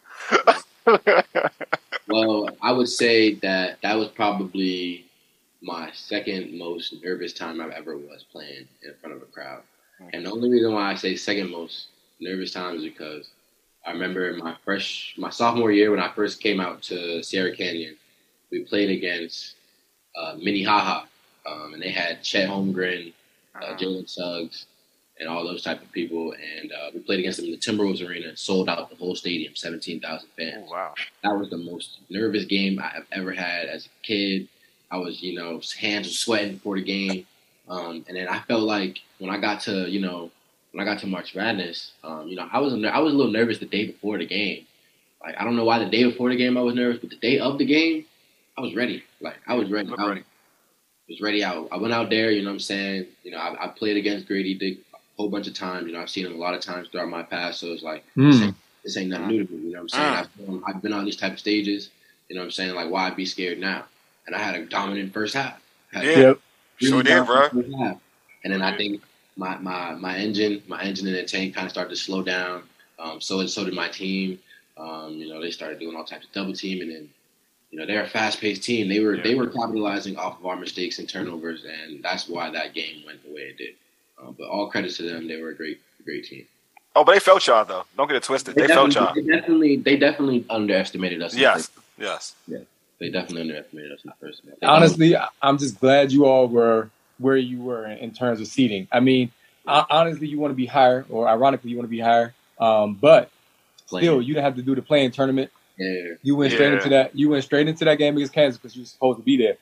Well, I would say that that was probably my second most nervous time I've ever was playing in front of a crowd. And the only reason why I say second most nervous time is because I remember my fresh, my sophomore year when I first came out to Sierra Canyon, we played against uh, Minnehaha, um, and they had Chet Holmgren, uh, Jalen Suggs, and all those type of people. And uh, we played against them in the Timberwolves Arena and sold out the whole stadium, seventeen thousand fans. Oh, wow. That was the most nervous game I have ever had as a kid. I was, you know, hands were sweating before the game. Um, and then I felt like when I got to, you know, when I got to March Madness, um, you know, I was I was a little nervous the day before the game. Like, I don't know why the day before the game I was nervous, but the day of the game, I was ready. Like, I was ready. I was, was ready. I, I went out there, you know what I'm saying? You know, I, I played against Grady Dick a whole bunch of times. You know, I've seen him a lot of times throughout my past, so it's like, mm. this, ain't, this ain't nothing new to me, you know what I'm saying? I've, been, I've been on these type of stages, you know what I'm saying? Like, why be scared now? And I had a dominant first half. Yeah, yep. Sure did, bro. And then I think my, my, my engine, my engine in the tank kind of started to slow down. Um, so and so did my team. Um, you know, they started doing all types of double teaming, and you know, they're a fast paced team. They were yeah. they were capitalizing off of our mistakes and turnovers, and that's why that game went the way it did. Um, but all credit to them; they were a great, great team. Oh, but they felt y'all though. Don't get it twisted. They, they felt y'all. They definitely, they definitely underestimated us. Yes, yes, yeah. They definitely underestimated us in the first match. Honestly, I'm just glad you all were where you were in, in terms of seeding. I mean, honestly, you want to be higher, or ironically, you want to be higher. Um, but playing. Still, you didn't have to do the playing tournament. Yeah. You went straight yeah. into that. You went straight into that game against Kansas because you were supposed to be there.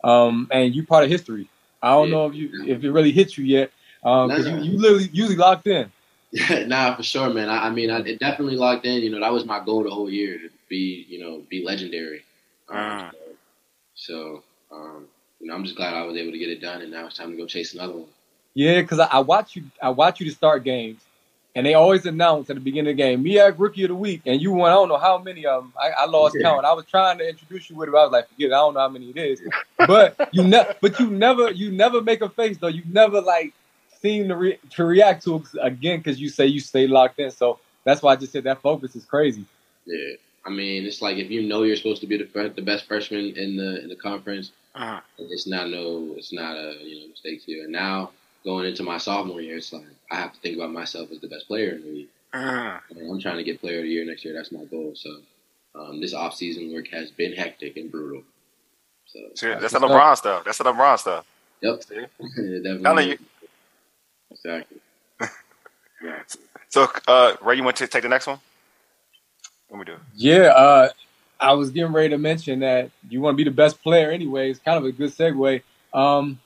um, and you part of history. I don't yeah. know if you if it really hit you yet, because um, you, you literally usually locked in. Nah, for sure, man. I, I mean, I, it definitely locked in. You know, that was my goal the whole year, to be, you know, be legendary. Um, uh. So, um, you know, I'm just glad I was able to get it done, and now it's time to go chase another one. Yeah, because I, I watch you. I watch you to start games, and they always announce at the beginning of the game, MEAC Rookie of the Week, and you won. I don't know how many of them. I, I lost yeah. count. I was trying to introduce you with it. I was like, forget it. I don't know how many it is. But you never. But you never. You never make a face though. You never like. seem to, re- to react to it again because you say you stay locked in. So that's why I just said that focus is crazy. Yeah, I mean, it's like if you know you're supposed to be the the best freshman in the in the conference, uh-huh. it's not no, it's not a you know mistake here. And now going into my sophomore year, it's like I have to think about myself as the best player in the league. Uh-huh. I'm trying to get player of the year next year. That's my goal. So um, this off season work has been hectic and brutal. So See, that's the LeBron stuff. That's the LeBron stuff. Yep, definitely. Exactly. Yeah. So, uh, Ray, you want to take the next one? What we do? Yeah, uh, I was getting ready to mention that you want to be the best player anyway. It's kind of a good segue. Um,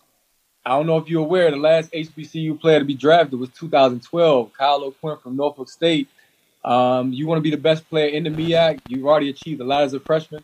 I don't know if you're aware, the last H B C U player to be drafted was two thousand twelve, Kyle O'Quinn from Norfolk State. Um, you want to be the best player in the MEAC. You've already achieved a lot as a freshman.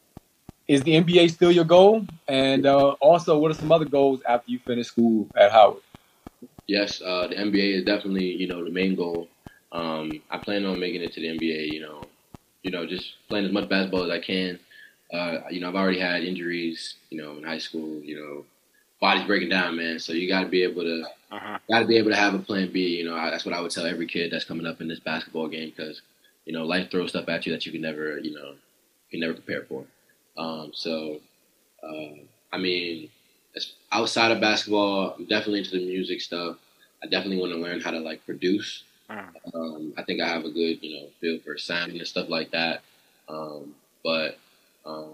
Is the N B A still your goal? And uh, also, what are some other goals after you finish school at Howard? Yes, uh, the N B A is definitely, you know, the main goal. Um, I plan on making it to the N B A, you know, you know, just playing as much basketball as I can. Uh, you know, I've already had injuries, you know, in high school, you know, body's breaking down, man. So you got to be able to, uh-huh. got to be able to have a plan B. You know, I, that's what I would tell every kid that's coming up in this basketball game because, you know, life throws stuff at you that you can never, you know, you can never prepare for. Um, so, uh, I mean, outside of basketball, I'm definitely into the music stuff. I definitely want to learn how to like produce. Um, I think I have a good, you know, feel for sound and stuff like that. Um, but um,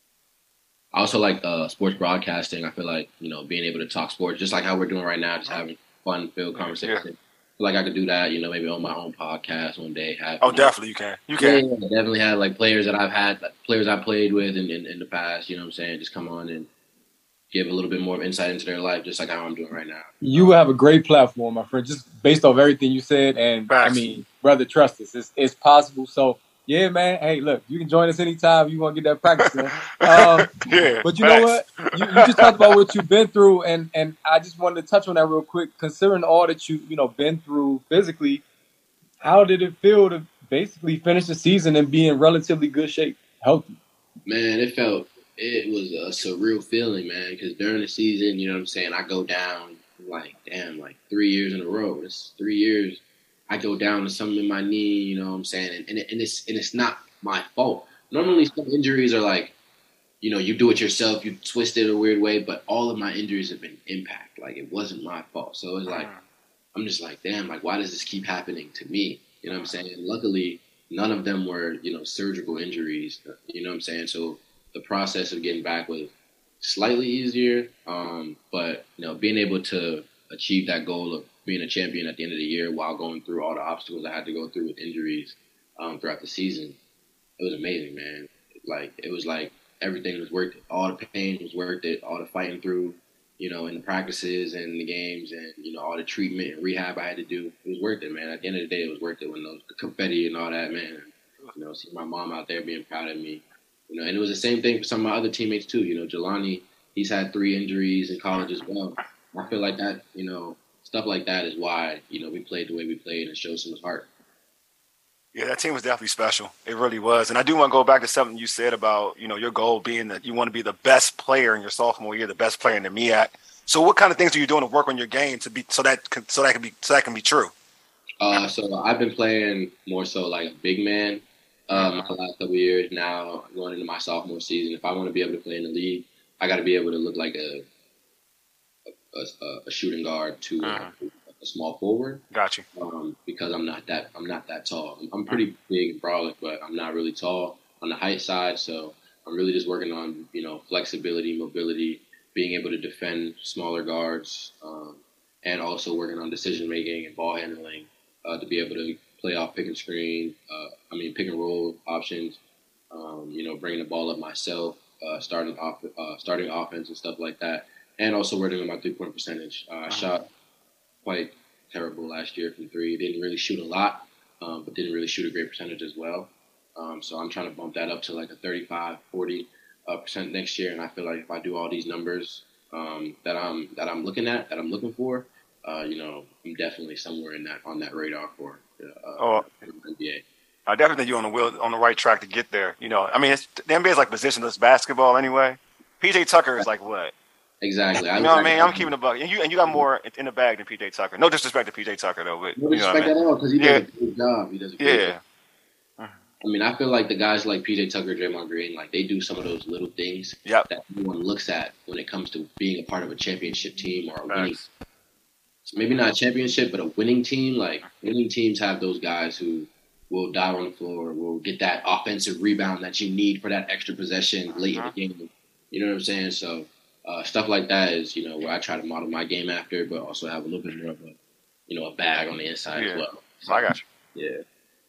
I also like uh, sports broadcasting. I feel like, you know, being able to talk sports, just like how we're doing right now, just having fun, filled conversation. Yeah. I feel like I could do that, you know, maybe on my own podcast one day. Have, oh, you definitely know, you can. You can. Yeah, yeah, definitely have like players that I've had, like, players I played with in, in, in the past, you know what I'm saying, just come on and give a little bit more of insight into their life, just like how I'm doing right now. You have a great platform, my friend, just based off everything you said. And, Facts. I mean, brother, trust us. It's, it's possible. So, yeah, man, hey, look, you can join us anytime you want to get that practice in. Um, yeah, but you Facts. know what? You, you just talked about what you've been through, and, and I just wanted to touch on that real quick. Considering all that you, you know, been through physically, how did it feel to basically finish the season and be in relatively good shape, healthy? Man, it felt... It was a surreal feeling, man, because during the season, you know what I'm saying, I go down, like, damn, like three years in a row. It's three years. I go down to something in my knee, you know what I'm saying, and, and, it, and, it's, and it's not my fault. Normally, some injuries are like, you know, you do it yourself, you twist it a weird way, but all of my injuries have been impact. Like, it wasn't my fault. So it was like, I'm just like, damn, like, why does this keep happening to me? You know what I'm saying? And luckily, none of them were, you know, surgical injuries, you know what I'm saying? So the process of getting back was slightly easier, um, but you know, being able to achieve that goal of being a champion at the end of the year while going through all the obstacles I had to go through with injuries um, throughout the season, it was amazing, man. Like it was like everything was worth it. All the pain was worth it. All the fighting through, you know, in the practices and the games, and you know, all the treatment and rehab I had to do. It was worth it, man. At the end of the day, it was worth it. When those confetti and all that, man. You know, see my mom out there being proud of me. You know, and it was the same thing for some of my other teammates too. You know, Jelani, he's had three injuries in college as well. I feel like that, you know, stuff like that is why, you know, we played the way we played and showed some heart. Yeah, that team was definitely special. It really was. And I do want to go back to something you said about, you know, your goal being that you want to be the best player in your sophomore year, the best player in the MEAC. So what kind of things are you doing to work on your game to be so that can, so that can be so that can be true? Uh, so I've been playing more so like a big man. Um, my last couple of years now, going into my sophomore season, if I want to be able to play in the league, I got to be able to look like a a, a, a shooting guard to uh-huh. a, a small forward. Got you. Um, because I'm not that I'm not that tall. I'm pretty uh-huh. big and brolic, but I'm not really tall on the height side. So I'm really just working on you know flexibility, mobility, being able to defend smaller guards, um, and also working on decision making and ball handling uh, to be able to play off pick and screen, uh, I mean pick and roll options, um, you know, bringing the ball up myself, uh, starting off uh, starting offense and stuff like that, and also working on my three point percentage. Uh, I shot quite terrible last year from three. Didn't really shoot a lot, um, but didn't really shoot a great percentage as well. Um, so I'm trying to bump that up to like a thirty-five, forty uh, percent next year. And I feel like if I do all these numbers um, that I'm that I'm looking at, that I'm looking for, uh, you know, I'm definitely somewhere in that on that radar for uh, oh. N B A. I definitely think you're on the wheel, on the right track to get there. You know, I mean, it's, the N B A is like positionless basketball anyway. P J Tucker is like what? Exactly. You know what I mean? I'm keeping the buck, and you and you got more in the bag than P J Tucker. No disrespect to P J Tucker though, but no you know what I mean? At all because he yeah. does a good job. He does a great yeah. job. I mean, I feel like the guys like P J Tucker, Draymond Green, like they do some of those little things yep. that everyone looks at when it comes to being a part of a championship team or a winning. So maybe not a championship, but a winning team. Like winning teams have those guys who will dive on the floor, will get that offensive rebound that you need for that extra possession late uh-huh. in the game. You know what I'm saying? So uh, stuff like that is, you know, where I try to model my game after, but also have a little bit more of a, you know, a bag on the inside yeah. as well. So, I got you. Yeah.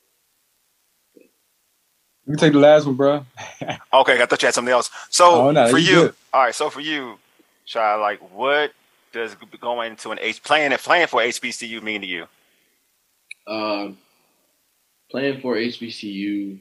You can take the last one, bro. Okay, I thought you had something else. So oh, no, for you, good. all right. So for you, Shy, like, what does going into an H playing and playing for H B C U mean to you? Um, playing for H B C U.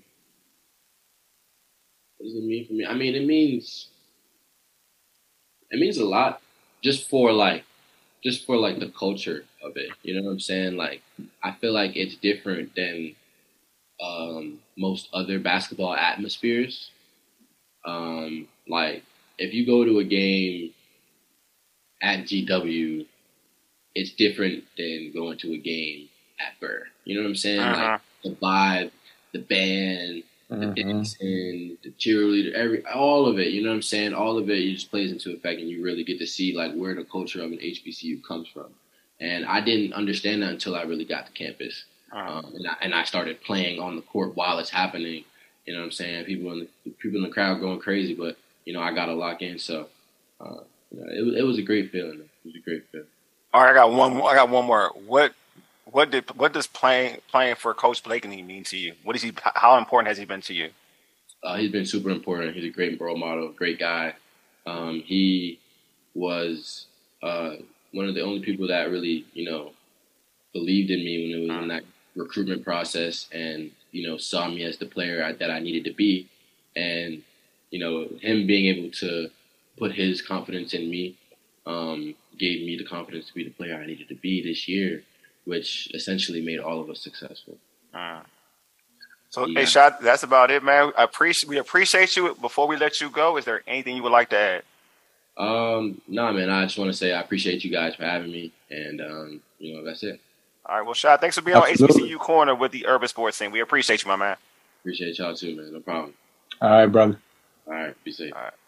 What does it mean for me? I mean, it means it means a lot. Just for like, just for like the culture of it. You know what I'm saying? Like, I feel like it's different than um, most other basketball atmospheres. Um, like, if you go to a game at G W, it's different than going to a game at Burr. You know what I'm saying? Uh-huh. Like, the vibe, the band, mm-hmm. the dancing, the cheerleader, every all of it. You know what I'm saying? All of it just plays into effect, and you really get to see like where the culture of an H B C U comes from. And I didn't understand that until I really got to campus. Uh-huh. Um, and, I, and I started playing on the court while it's happening. You know what I'm saying? People in the people in the crowd going crazy, but you know I got to lock in. So uh, you know, it was it was a great feeling. It was a great feeling. All right, I got one. More, I got one more. What what did what does playing playing for Coach Blakeney mean to you? What is he? How important has he been to you? Uh, he's been super important. He's a great role model, great guy. Um, he was uh, one of the only people that really you know believed in me when it was in that recruitment process, and you know saw me as the player I, that I needed to be, and you know him being able to put his confidence in me um, gave me the confidence to be the player I needed to be this year, which essentially made all of us successful. Uh, so, yeah. hey, Shot, that's about it, man. I appreciate we appreciate you. Before we let you go, is there anything you would like to add? Um, nah, man. I just want to say I appreciate you guys for having me, and um, you know that's it. All right, well, Shot, thanks for being Absolutely. on H B C U Corner with the Urban Sports Scene. We appreciate you, my man. Appreciate y'all too, man. No problem. All right, brother. All right, be safe. All right.